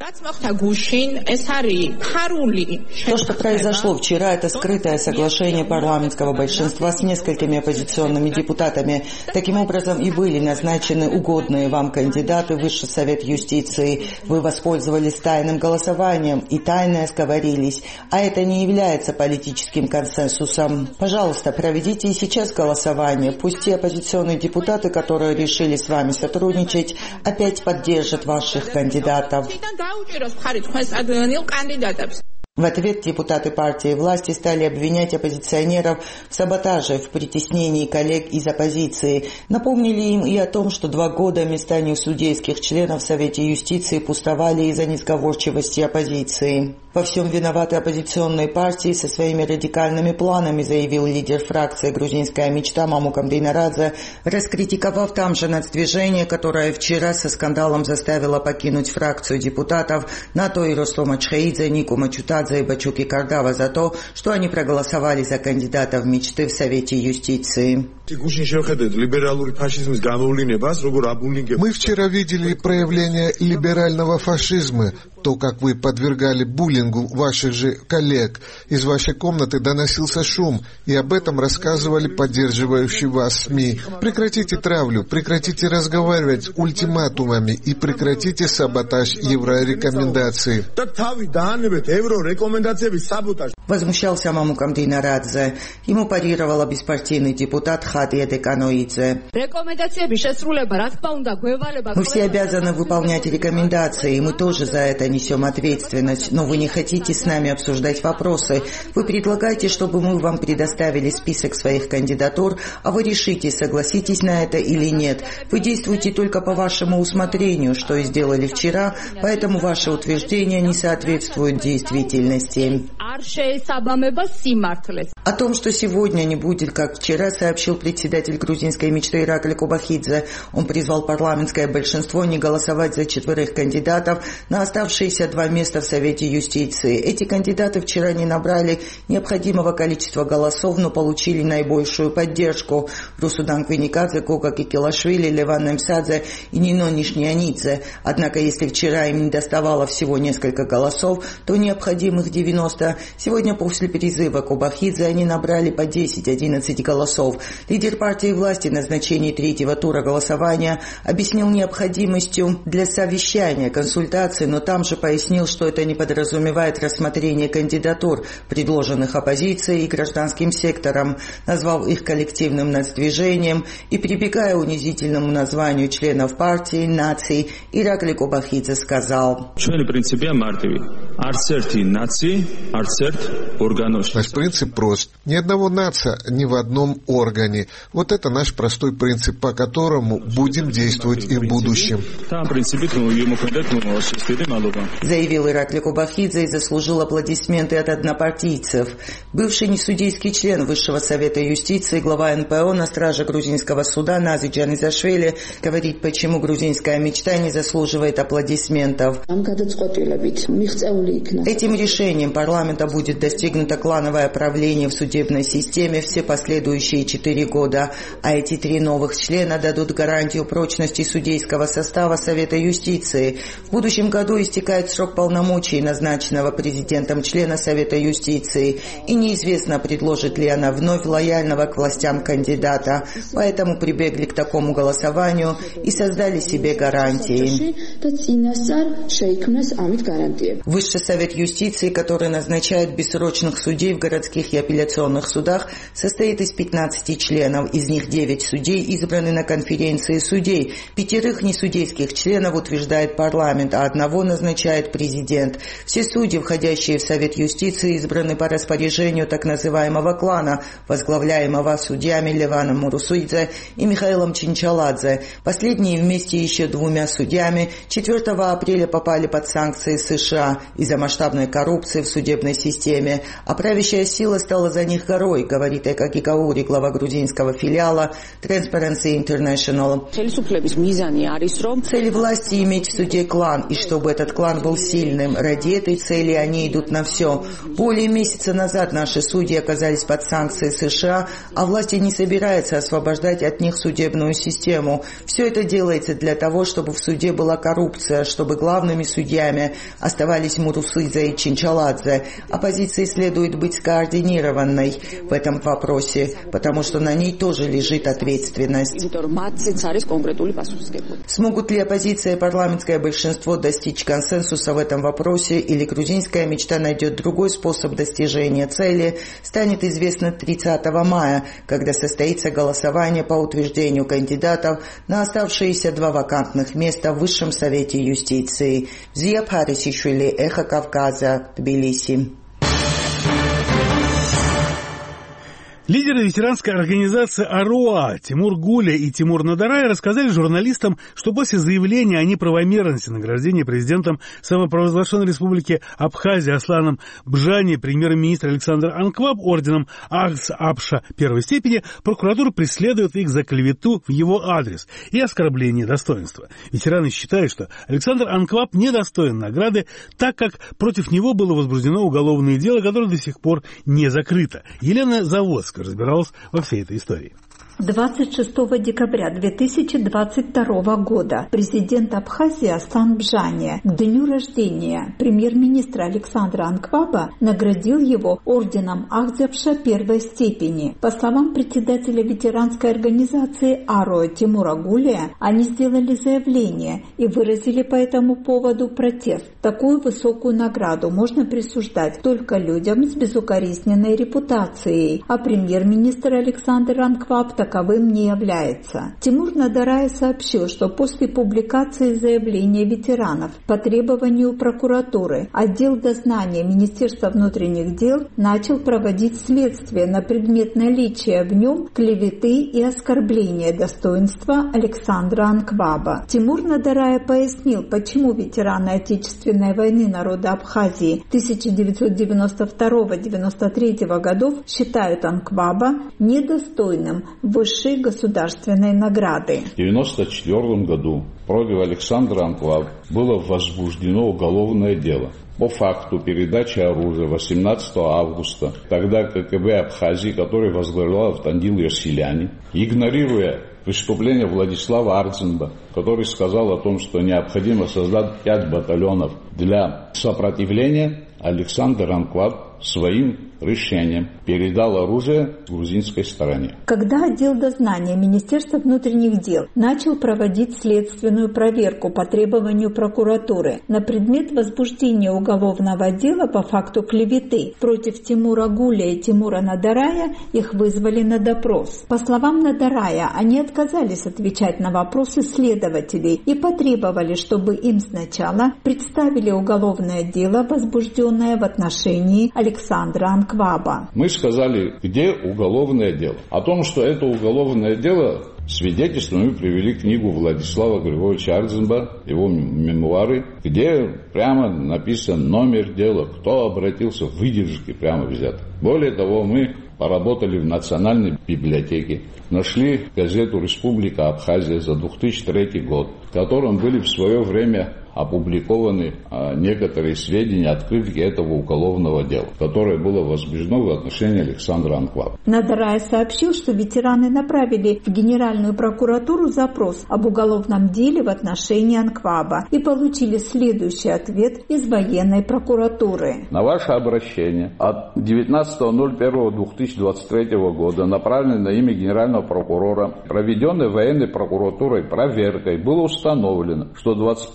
Speaker 21: То, что произошло вчера, это скрытое соглашение парламентского большинства с несколькими оппозиционными депутатами. Таким образом и были назначены угодные вам кандидаты в Высший Совет юстиции. Вы воспользовались тайным голосованием и тайно сговорились, а это не является политическим консенсусом. Пожалуйста, проведите и сейчас голосование. Пусть те оппозиционные депутаты, которые решили с вами сотрудничать, опять поддержат ваших кандидатов. В ответ депутаты партии власти стали обвинять оппозиционеров в саботаже, в притеснении коллег из оппозиции. Напомнили им и о том, что два года места несудейских членов в Совете юстиции пустовали из-за несговорчивости оппозиции. Во всем виноваты оппозиционные партии со своими радикальными планами, заявил лидер фракции «Грузинская мечта» Мамук Амдейнарадзе, раскритиковав там же нацдвижение, которое вчера со скандалом заставило покинуть фракцию депутатов НАТО и Ростом Ачхаидзе, Нику Мачутадзе и Бачуки Кардава за то, что они проголосовали за кандидатов мечты в Совете юстиции.
Speaker 7: Мы вчера видели проявление либерального фашизма, то, как вы подвергали буллингу ваших же коллег. Из вашей комнаты доносился шум, и об этом рассказывали поддерживающие вас СМИ. Прекратите травлю, прекратите разговаривать ультиматумами и прекратите саботаж еврорекомендаций.
Speaker 21: Возмущался Мамук Амдейнарадзе. Ему парировала беспартийный депутат Хадия Деканоидзе. Мы все обязаны выполнять рекомендации, и мы тоже за это несем ответственность, но вы не хотите с нами обсуждать вопросы. Вы предлагаете, чтобы мы вам предоставили список своих кандидатур, а вы решите, согласитесь на это или нет. Вы действуете только по вашему усмотрению, что и сделали вчера, поэтому ваше утверждение не соответствует действительности. О том, что сегодня не будет, как вчера, сообщил председатель грузинской мечты Иракли Кобахидзе. Он призвал парламентское большинство не голосовать за четверых кандидатов на оставшиеся два места в Совете юстиции. Эти кандидаты вчера не набрали необходимого количества голосов, но получили наибольшую поддержку. Русудан Квиникадзе, Кока Кикилашвили, Леван Немсадзе и Нино Нишнианидзе. Однако, если вчера им не доставало всего несколько голосов, то необходимых девяносто. Сегодня после призыва Кобахидзе они набрали по десять-одиннадцать голосов. Лидер партии власти назначение третьего тура голосования объяснил необходимостью для совещания, консультаций, но там же пояснил, что это не подразумевает рассмотрение кандидатур, предложенных оппозицией и гражданским сектором, назвал их коллективным нацдвижением и, прибегая к унизительному названию членов партии, наций, Иракли Кобахидзе сказал:
Speaker 7: Наш принцип прост. Ни одного нация ни в одном органе. Вот это наш простой принцип, по которому будем действовать и в будущем.
Speaker 21: Заявил Иракли Кобахидзе и заслужил аплодисменты от однопартийцев. Бывший несудейский член Высшего Совета юстиции, глава эн пэ о на страже грузинского суда Нази Джанизашвили говорит, почему грузинская мечта не заслуживает аплодисментов. Этим решением парламента будет достигнуто клановое правление в судебной системе все последующие четыре года, а эти три новых члена дадут гарантию прочности судейского состава Совета юстиции. В будущем году истекает срок полномочий назначенного президентом члена Совета юстиции, и неизвестно, предложит ли она вновь лояльного к властям кандидата. Поэтому прибегли к такому голосованию и создали себе гарантии. Высший Совет юстиции, который назначает бессрочных судей в городских и апелляционных апелляционных судах состоит из пятнадцати членов, из них девять судей избраны на конференции судей, пятерых несудейских членов утверждает парламент, а одного назначает президент. Все судьи, входящие в Совет юстиции, избраны по распоряжению так называемого клана, возглавляемого судьями Леваном Мурусидзе и Михаилом Чинчаладзе. Последние вместе еще двумя судьями четвёртого апреля попали под санкции США из-за масштабной коррупции в судебной системе, а правящая сила стала за них горой, говорит Экаки Каури, глава грузинского филиала Transparency International. Цель власти иметь в суде клан, и чтобы этот клан был сильным. Ради этой цели они идут на все. Более месяца назад наши судьи оказались под санкцией США, а власти не собираются освобождать от них судебную систему. Все это делается для того, чтобы в суде была коррупция, чтобы главными судьями оставались Мурусидзе и Чинчаладзе. Оппозиции следует быть скоординированной в этом вопросе, потому что на ней тоже лежит ответственность. Смогут ли оппозиция и парламентское большинство достичь консенсуса в этом вопросе, или грузинская мечта найдет другой способ достижения цели, станет известно тридцатого мая, когда состоится голосование по утверждению кандидатов на оставшиеся два вакантных места в Высшем Совете юстиции. Зия Парисишвили, Эхо Кавказа, Тбилиси.
Speaker 1: Лидеры ветеранской организации АРОА Тимур Гуля и Тимур Надарай рассказали журналистам, что после заявления о неправомерности награждения президентом самопровозглашенной республики Абхазия Асланом Бжани премьер-министр Александр Анкваб орденом Агз-Апша первой степени прокуратура преследует их за клевету в его адрес и оскорбление достоинства. Ветераны считают, что Александр Анкваб недостоин награды, так как против него было возбуждено уголовное дело, которое до сих пор не закрыто. Елена Заводская разбиралась во всей этой истории.
Speaker 4: двадцать шестого декабря две тысячи двадцать второго года президент Абхазии Аслан Бжани к дню рождения премьер-министра Александра Анкваба наградил его орденом Агз-Апша первой степени. По словам председателя ветеранской организации АРОА Тимура Гулия, они сделали заявление и выразили по этому поводу протест. Такую высокую награду можно присуждать только людям с безукоризненной репутацией, а премьер-министр Александр Анкваб таковым не является. Тимур Надарай сообщил, что после публикации заявления ветеранов по требованию прокуратуры отдел дознания Министерства внутренних дел начал проводить следствие на предмет наличия в нем клеветы и оскорбления достоинства Александра Анкваба. Тимур Надарай пояснил, почему ветераны Отечественной войны народа Абхазии тысяча девятьсот девяносто второго — девяносто третьего годов считают Анкваба недостойным высшей государственной награды.
Speaker 22: В девяносто четвёртом году против Александра Анкваба было возбуждено уголовное дело по факту передачи оружия восемнадцатого августа, тогда КГБ Абхазии, который возглавлял Автандил Ерсиляни, игнорируя выступление Владислава Ардзенба, который сказал о том, что необходимо создать пять батальонов для сопротивления, Александр Анкваб своим решением передал оружие грузинской стороне.
Speaker 4: Когда отдел дознания Министерства внутренних дел начал проводить следственную проверку по требованию прокуратуры на предмет возбуждения уголовного дела по факту клеветы против Тимура Гуля и Тимура Надарая, их вызвали на допрос. По словам Надарая, они отказались отвечать на вопросы следователей и потребовали, чтобы им сначала представили уголовное дело, возбужденное в отношении Александра Анкваба.
Speaker 22: Мы сказали, где уголовное дело. О том, что это уголовное дело, свидетельством мы привели книгу Владислава Григорьевича Ардзенба, его мемуары, где прямо написан номер дела, кто обратился, выдержки прямо взяты. Более того, мы поработали в Национальной библиотеке, нашли газету «Республика Абхазия» за две тысячи третий год, в котором были в свое время опубликованы а, некоторые сведения, открытки этого уголовного дела, которое было возбуждено в отношении Александра Анкваба.
Speaker 4: Надарай сообщил, что ветераны направили в Генеральную прокуратуру запрос об уголовном деле в отношении Анкваба и получили следующий ответ из военной прокуратуры.
Speaker 22: На ваше обращение от девятнадцатого ноль первого две тысячи двадцать третьего года, направленное на имя Генерального прокурора, проведенной военной прокуратурой проверкой, было установлено, что двадцать пятого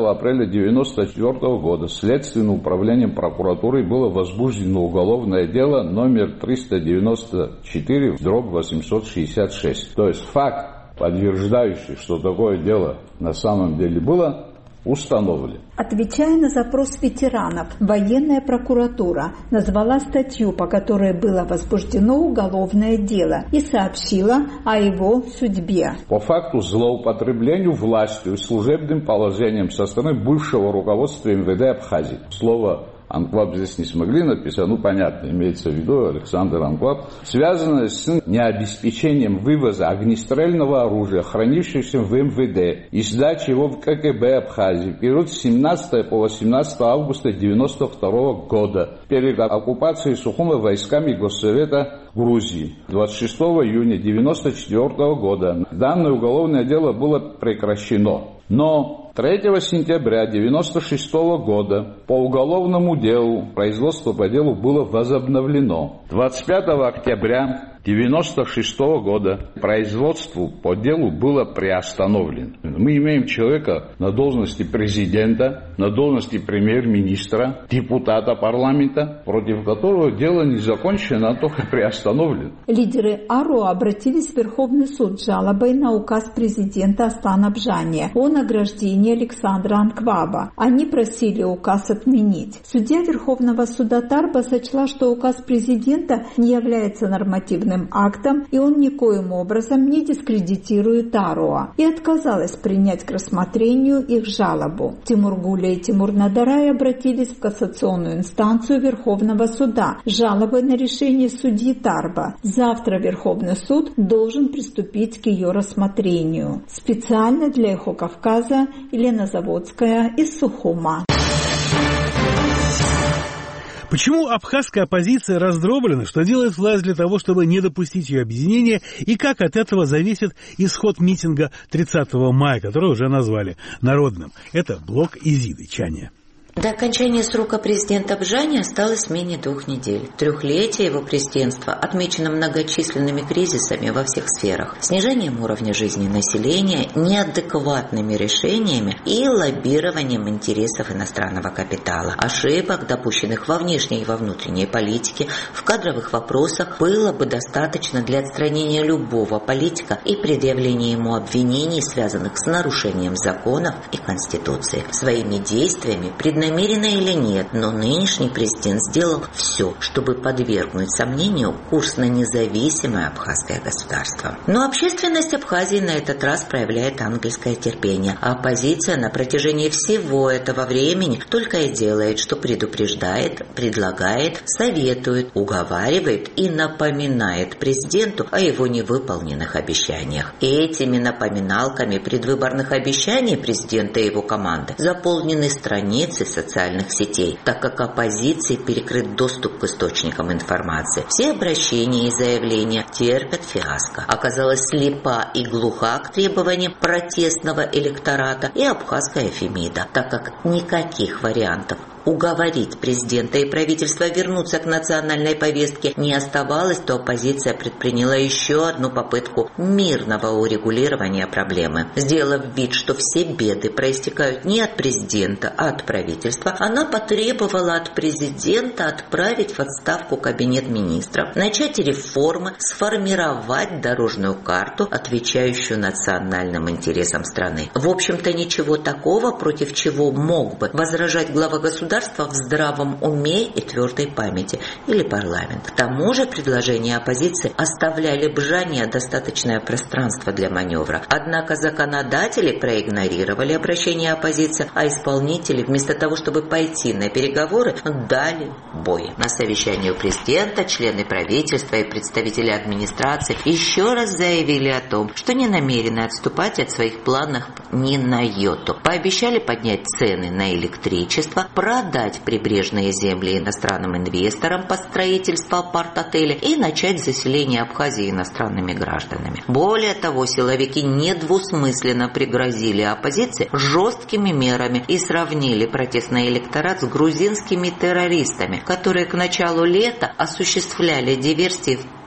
Speaker 22: апреля девяносто четвёртого года Следственным управлением прокуратуры было возбуждено уголовное дело номер триста девяносто четыре дробь восемьсот шестьдесят шесть. То есть факт, подтверждающий, что такое дело на самом деле было, установлен.
Speaker 4: Отвечая на запрос ветеранов, военная прокуратура назвала статью, по которой было возбуждено уголовное дело, и сообщила о его судьбе.
Speaker 22: По факту злоупотреблению властью и служебным положением со стороны бывшего руководства эм вэ дэ Абхазии. Слово Анклав здесь не смогли написать, ну понятно, имеется в виду Александр Анклав, связанное с необеспечением вывоза огнестрельного оружия, хранившегося в эм вэ дэ, и сдачи его в ка гэ бэ Абхазии в период с семнадцатого по восемнадцатое августа девяносто второго года перед оккупацией Сухуми войсками Госсовета Грузии. двадцать шестого июня девяносто четвёртого года данное уголовное дело было прекращено. Но третьего сентября девяносто шестого года по уголовному делу производство по делу было возобновлено. двадцать пятого октября девяносто шестого года производство по делу было приостановлено. Мы имеем человека на должности президента, на должности премьер-министра, депутата парламента, против которого дело не закончено, а только приостановлено.
Speaker 4: Лидеры АРО обратились в Верховный суд с жалобой на указ президента Астана Бжания о награждении Александра Анкваба. Они просили указ отменить. Судья Верховного суда Тарба сочла, что указ президента не является нормативным актом, и он никоим образом не дискредитирует АРОА, и отказалась принять к рассмотрению их жалобу. Тимур Гуля и Тимур Надарай обратились в кассационную инстанцию Верховного суда с жалобой на решение судьи Тарба. Завтра Верховный суд должен приступить к ее рассмотрению. Специально для Эхо Кавказа Елена Заводская из Сухума.
Speaker 1: Почему абхазская оппозиция раздроблена, что делает власть для того, чтобы не допустить ее объединения, и как от этого зависит исход митинга тридцатого мая, который уже назвали народным? Это блог Изиды Чаня.
Speaker 2: До окончания срока президента Бжани осталось менее двух недель. Трехлетие его президентства отмечено многочисленными кризисами во всех сферах. Снижением уровня жизни населения, неадекватными решениями и лоббированием интересов иностранного капитала. Ошибок, допущенных во внешней и во внутренней политике, в кадровых вопросах было бы достаточно для отстранения любого политика и предъявления ему обвинений, связанных с нарушением законов и Конституции. Своими действиями преднамеренно намеренно или нет, но нынешний президент сделал все, чтобы подвергнуть сомнению курс на независимое абхазское государство. Но общественность Абхазии на этот раз проявляет ангельское терпение, а оппозиция на протяжении всего этого времени только и делает, что предупреждает, предлагает, советует, уговаривает и напоминает президенту о его невыполненных обещаниях. И этими напоминалками предвыборных обещаний президента и его команды заполнены страницы социальных сетей, так как оппозиции перекрыт доступ к источникам информации. Все обращения и заявления терпят фиаско. Оказалась слепа и глуха к требованиям протестного электората и абхазская Фемида, так как никаких вариантов уговорить президента и правительство вернуться к национальной повестке не оставалось, то оппозиция предприняла еще одну попытку мирного урегулирования проблемы. Сделав вид, что все беды проистекают не от президента, а от правительства, она потребовала от президента отправить в отставку кабинет министров, начать реформы, сформировать дорожную карту, отвечающую национальным интересам страны. В общем-то, ничего такого, против чего мог бы возражать глава государства в здравом уме и твердой памяти или парламент. К тому же предложения оппозиции оставляли Бжания достаточное пространство для маневра. Однако законодатели проигнорировали обращение оппозиции, а исполнители вместо того, чтобы пойти на переговоры, дали бой. На совещании у президента члены правительства и представители администрации еще раз заявили о том, что не намерены отступать от своих планов ни на йоту. Пообещали поднять цены на электричество, продать прибрежные земли иностранным инвесторам под строительство апарт-отеля и начать заселение Абхазии иностранными гражданами. Более того, силовики недвусмысленно пригрозили оппозиции жесткими мерами и сравнили протестный электорат с грузинскими террористами, которые к началу лета осуществляли диверсии в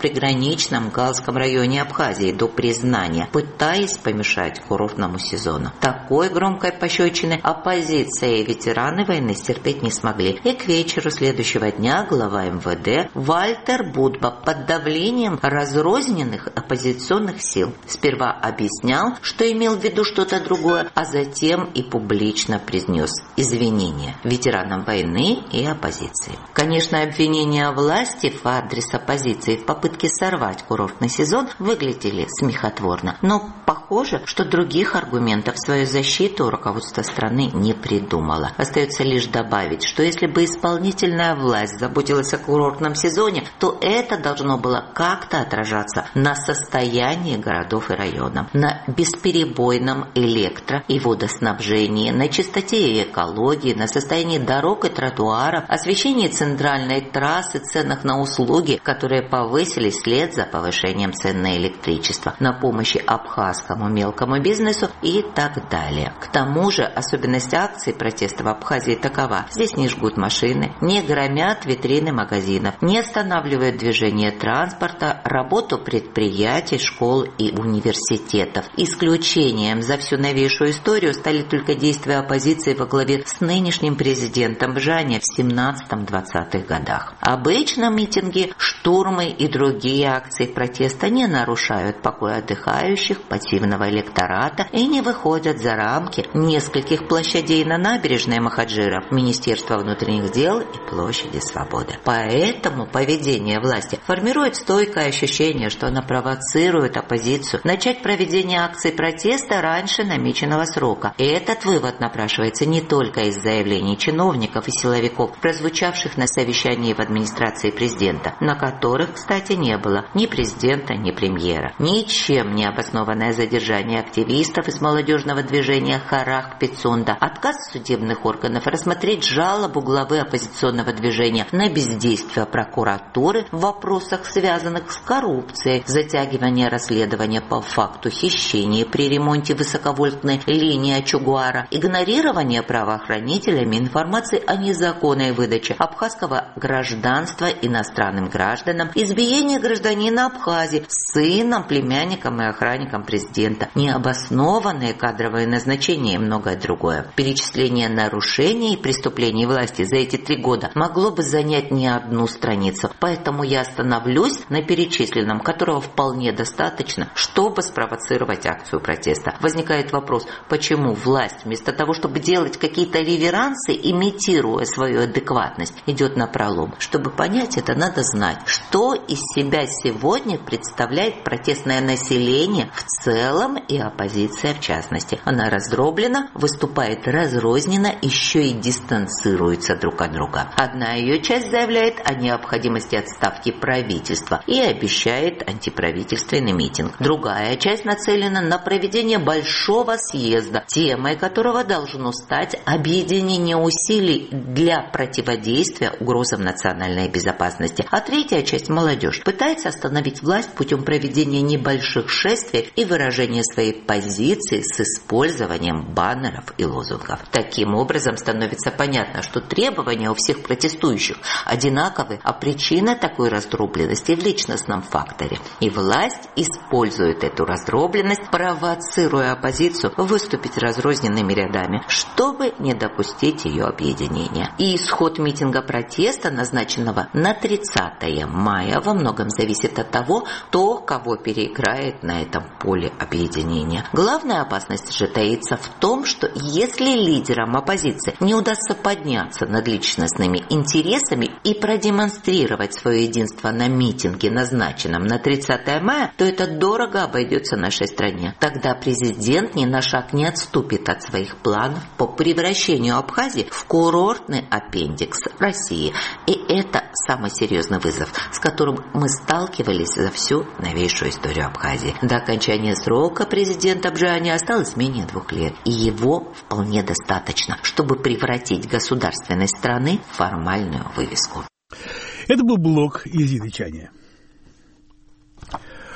Speaker 2: приграничном Галском районе Абхазии до признания, пытаясь помешать курортному сезону. Такой громкой пощечины оппозиция и ветераны войны стерпеть не смогли. И к вечеру следующего дня глава эм вэ дэ Вальтер Будба под давлением разрозненных оппозиционных сил сперва объяснял, что имел в виду что-то другое, а затем и публично произнес извинения ветеранам войны и оппозиции. Конечно, обвинения власти в адрес оппозиции в попытке сорвать курортный сезон выглядели смехотворно, но похоже, что других аргументов в свою защиту руководство страны не придумало. Остается лишь добавить, что если бы исполнительная власть заботилась о курортном сезоне, то это должно было как-то отражаться на состоянии городов и районов, на бесперебойном электро- и водоснабжении, на чистоте и экологии, на состоянии дорог и тротуаров, освещении центральной трассы, ценах на услуги, которые повысились вслед за повышением цен на электричество, на помощи абхазскому мелкому бизнесу и так далее. К тому же особенность акций протеста в Абхазии такова: здесь не жгут машины, не громят витрины магазинов, не останавливают движение транспорта, работу предприятий, школ и университетов. Исключением за всю новейшую историю стали только действия оппозиции во главе с нынешним президентом Бжане в семнадцатом-двадцатых годах. Обычно митинги, штурмы и другие акции протеста не нарушают покоя отдыхающих, пассивного электората и не выходят за рамки нескольких площадей на набережной Махаджира, Министерства внутренних дел и Площади Свободы. Поэтому поведение власти формирует стойкое ощущение, что она провоцирует оппозицию начать проведение акций протеста раньше намеченного срока. И этот вывод напрашивается не только из заявлений чиновников и силовиков, прозвучавших на совещании в администрации президента, на которых, кстати, не было ни президента, ни премьера. Ничем не обоснованное задержание активистов из молодежного движения Харах Пицунда, отказ судебных органов рассмотреть жалобу главы оппозиционного движения на бездействие прокуратуры в вопросах, связанных с коррупцией, затягивание расследования по факту хищения при ремонте высоковольтной линии Ачугуара, игнорирование правоохранителями информации о незаконной выдаче абхазского гражданства иностранным гражданам, избиение гражданина Абхазии, сыном, племянником и охранником президента, необоснованные кадровые назначения и многое другое. Перечисление нарушений и преступлений власти за эти три года могло бы занять не одну страницу, поэтому я остановлюсь на перечисленном, которого вполне достаточно, чтобы спровоцировать акцию протеста. Возникает вопрос, почему власть вместо того, чтобы делать какие-то реверансы, имитируя свою адекватность, идет на пролом. Чтобы понять это, надо знать, что из себя сегодня представляет протестное население в целом и оппозиция в частности. Она раздроблена, выступает разрозненно, еще и дистанцируется друг от друга. Одна ее часть заявляет о необходимости отставки правительства и обещает антиправительственный митинг. Другая часть нацелена на проведение большого съезда, темой которого должно стать объединение усилий для противодействия угрозам национальной безопасности. А третья часть, молодежь, пытается остановить власть путем проведения небольших шествий и выражения своей позиции с использованием баннеров и лозунгов. Таким образом становится понятно, что требования у всех протестующих одинаковы, а причина такой раздробленности в личностном факторе. И власть использует эту раздробленность, провоцируя оппозицию выступить разрозненными рядами, чтобы не допустить ее объединения. И исход митинга протеста, назначенного на тридцатое мая, во многом зависит от того, кто кого переиграет на этом поле объединения. Главная опасность же таится в том, что если лидерам оппозиции не удастся подняться над личностными интересами и продемонстрировать свое единство на митинге, назначенном на тридцатое мая, то это дорого обойдется нашей стране. Тогда президент ни на шаг не отступит от своих планов по превращению Абхазии в курортный аппендикс России. И это самый серьезный вызов, с которым мы сталкивались за всю новейшую историю Абхазии. До окончания срока президента Бжани осталось менее двух лет, и его вполне достаточно, чтобы превратить государственность страны в формальную вывеску.
Speaker 1: Это был блог Изиды Чани.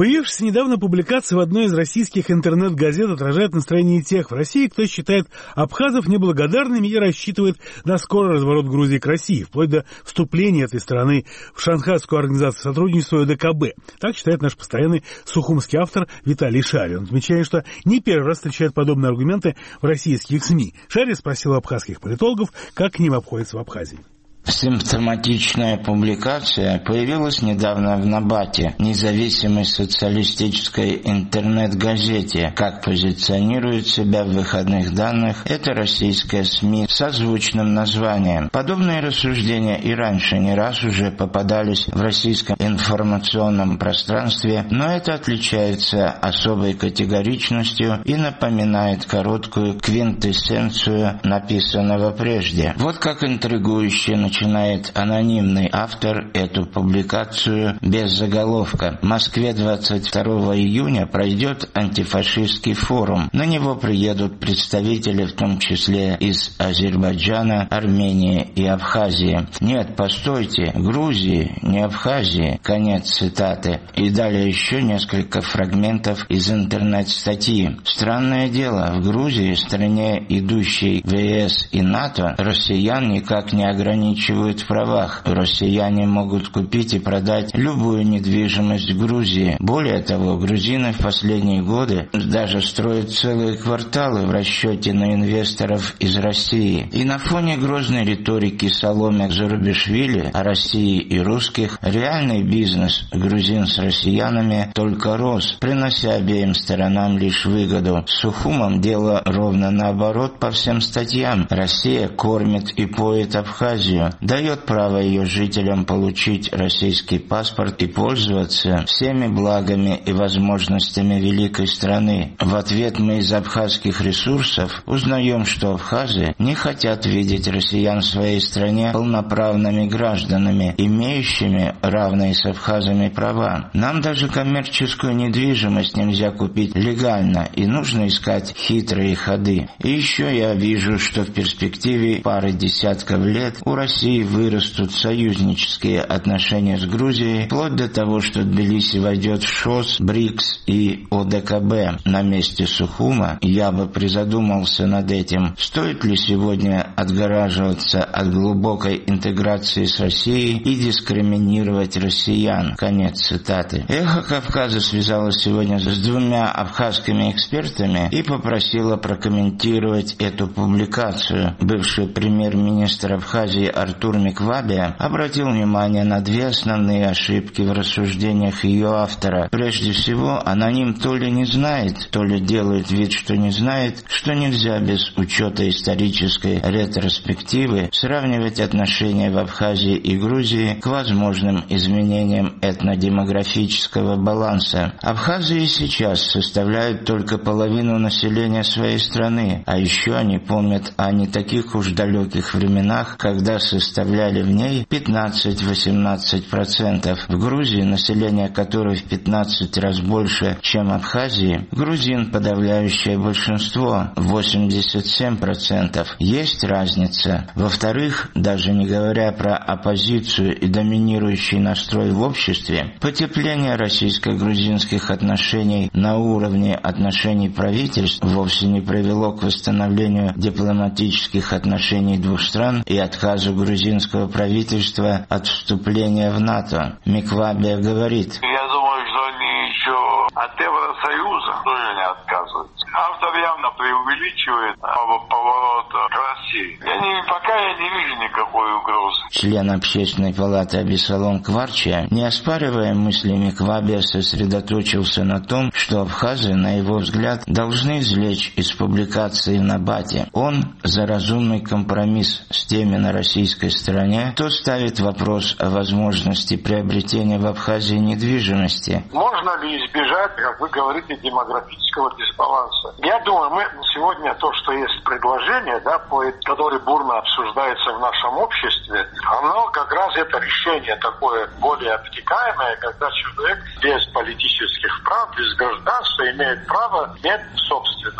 Speaker 1: Появившаяся недавно публикация в одной из российских интернет-газет отражает настроение тех в России, кто считает абхазов неблагодарными и рассчитывает на скорый разворот Грузии к России, вплоть до вступления этой страны в Шанхайскую организацию сотрудничества ДКБ. Так считает наш постоянный сухумский автор Виталий Шарий. Он отмечает, что не первый раз встречает подобные аргументы в российских СМИ. Шарий спросил абхазских политологов, как к ним обходится в Абхазии.
Speaker 6: Симптоматичная публикация появилась недавно в Набате, независимой социалистической интернет-газете. Как позиционирует себя в выходных данных эта российская СМИ с созвучным названием. Подобные рассуждения и раньше не раз уже попадались в российском информационном пространстве, но это отличается особой категоричностью и напоминает короткую квинтэссенцию написанного прежде. Вот как интригующе начинает анонимный автор эту публикацию без заголовка. В Москве двадцать второго июня пройдет антифашистский форум. На него приедут представители, в том числе из Азербайджана, Армении и Абхазии. Нет, постойте, Грузии, не Абхазии. Конец цитаты. И далее еще несколько фрагментов из интернет-статьи. Странное дело, в Грузии, стране, идущей в ЕС и НАТО, россиян никак не ограничивают в правах. Россияне могут купить и продать любую недвижимость в Грузии. Более того, грузины в последние годы даже строят целые кварталы в расчете на инвесторов из России. И на фоне грозной риторики Саломе Зурабишвили о России и русских, реальный бизнес грузин с россиянами только рос, принося обеим сторонам лишь выгоду. С Сухумом дело ровно наоборот по всем статьям. Россия кормит и поет Абхазию, дает право ее жителям получить российский паспорт и пользоваться всеми благами и возможностями великой страны. В ответ мы из абхазских ресурсов узнаем, что абхазы не хотят видеть россиян в своей стране полноправными гражданами, имеющими равные с абхазами права. Нам даже коммерческую недвижимость нельзя купить легально, и нужно искать хитрые ходы. И еще я вижу, что в перспективе пары десятков лет у России вырастут союзнические отношения с Грузией, вплоть до того, что Тбилиси войдет в ШОС, БРИКС и ОДКБ. На месте Сухума я бы призадумался над этим, стоит ли сегодня отгораживаться от глубокой интеграции с Россией и дискриминировать россиян. Конец цитаты. Эхо Кавказа связалось сегодня с двумя абхазскими экспертами и попросила прокомментировать эту публикацию. Бывший премьер-министр Абхазии Артур Миквабе обратил внимание на две основные ошибки в рассуждениях ее автора. Прежде всего, аноним то ли не знает, то ли делает вид, что не знает, что нельзя без учета исторической ретроспективы сравнивать отношения в Абхазии и Грузии к возможным изменениям этнодемографического баланса. Абхазы и сейчас составляют только половину населения своей страны, а еще они помнят о не таких уж далеких временах, когда составляли в ней пятнадцать-восемнадцать процентов. В Грузии, население которой в пятнадцать раз больше, чем Абхазии, грузин подавляющее большинство, восемьдесят семь процентов. Есть разница. Во-вторых, даже не говоря про оппозицию и доминирующий настрой в обществе, потепление российско-грузинских отношений на уровне отношений правительств вовсе не привело к восстановлению дипломатических отношений двух стран и отказу грузинского правительства от вступления в НАТО. Миквабе говорит:
Speaker 3: я думаю, что они еще от Евросоюза тоже не отказываются. Автор явно преувеличивает поворот к России. Я не, пока я не вижу никакой угрозы.
Speaker 6: Член Общественной палаты Абисалом Кварча, не оспаривая мысли Миквабе, сосредоточился на том, что абхазы, на его взгляд, должны извлечь из публикации в Набате. Он за разумный компромисс с теми на российской стороне, кто ставит вопрос о возможности приобретения в Абхазии недвижимости.
Speaker 3: Можно ли избежать, как вы говорите, демографического дисбаланса? Я думаю, мы сегодня то, что есть предложение, да, которое бурно обсуждается в нашем обществе, оно как раз это решение такое более обтекаемое, когда человек без политических прав, без гражданства имеет право иметь собственность.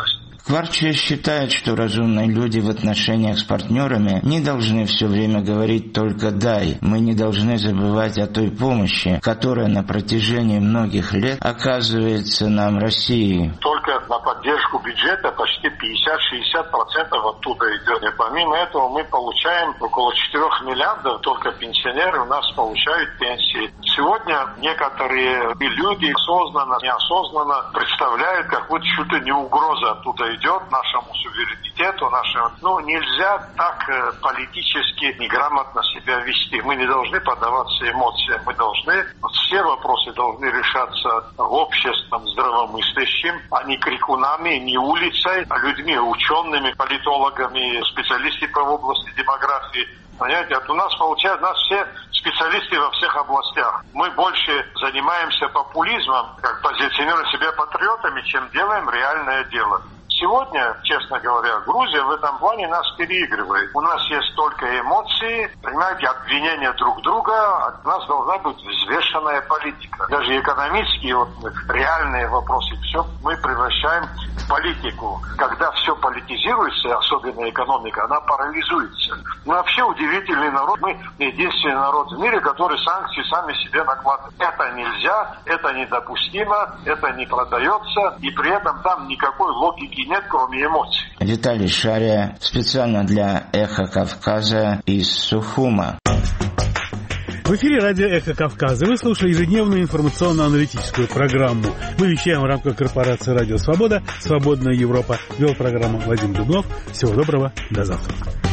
Speaker 6: Кварчия считает, что разумные люди в отношениях с партнерами не должны все время говорить только «дай». Мы не должны забывать о той помощи, которая на протяжении многих лет оказывается нам Россией.
Speaker 3: Только на поддержку бюджета почти пятьдесят-шестьдесят процентов оттуда идет. И помимо этого мы получаем около четырех миллиардов, только пенсионеры у нас получают пенсии. Сегодня некоторые люди осознанно, неосознанно представляют, как вот что-то не угроза оттуда идет нашему суверенитету, нашему... Ну, нельзя так политически неграмотно себя вести. Мы не должны поддаваться эмоциям. Мы должны, все вопросы должны решаться обществом здравомыслящим, а не крикунами, не улицей, а людьми, учеными, политологами, специалистами по области демографии. Понимаете, от у нас получается, у нас все специалисты во всех областях. Мы больше занимаемся популизмом, как позиционируем себя патриотами, чем делаем реальное дело. Сегодня, честно говоря, Грузия в этом плане нас переигрывает. У нас есть только эмоции, понимаете, обвинения друг друга. От нас должна быть взвешенная политика. Даже экономические, вот, реальные вопросы, все мы превращаем в политику. Когда все политизируется, особенно экономика, она парализуется. Мы вообще удивительный народ. Мы единственный народ в мире, который санкции сами себе накладывает. Это нельзя, это недопустимо, это не продается, и при этом там никакой логики нет, кроме эмоций.
Speaker 6: Виталий Шария специально для «Эхо Кавказа» из Сухума.
Speaker 1: В эфире радио «Эхо Кавказа». Вы слушали ежедневную информационно-аналитическую программу. Мы вещаем в рамках корпорации «Радио Свобода». «Свободная Европа». Вел программу Вадим Дубнов. Всего доброго. До завтра.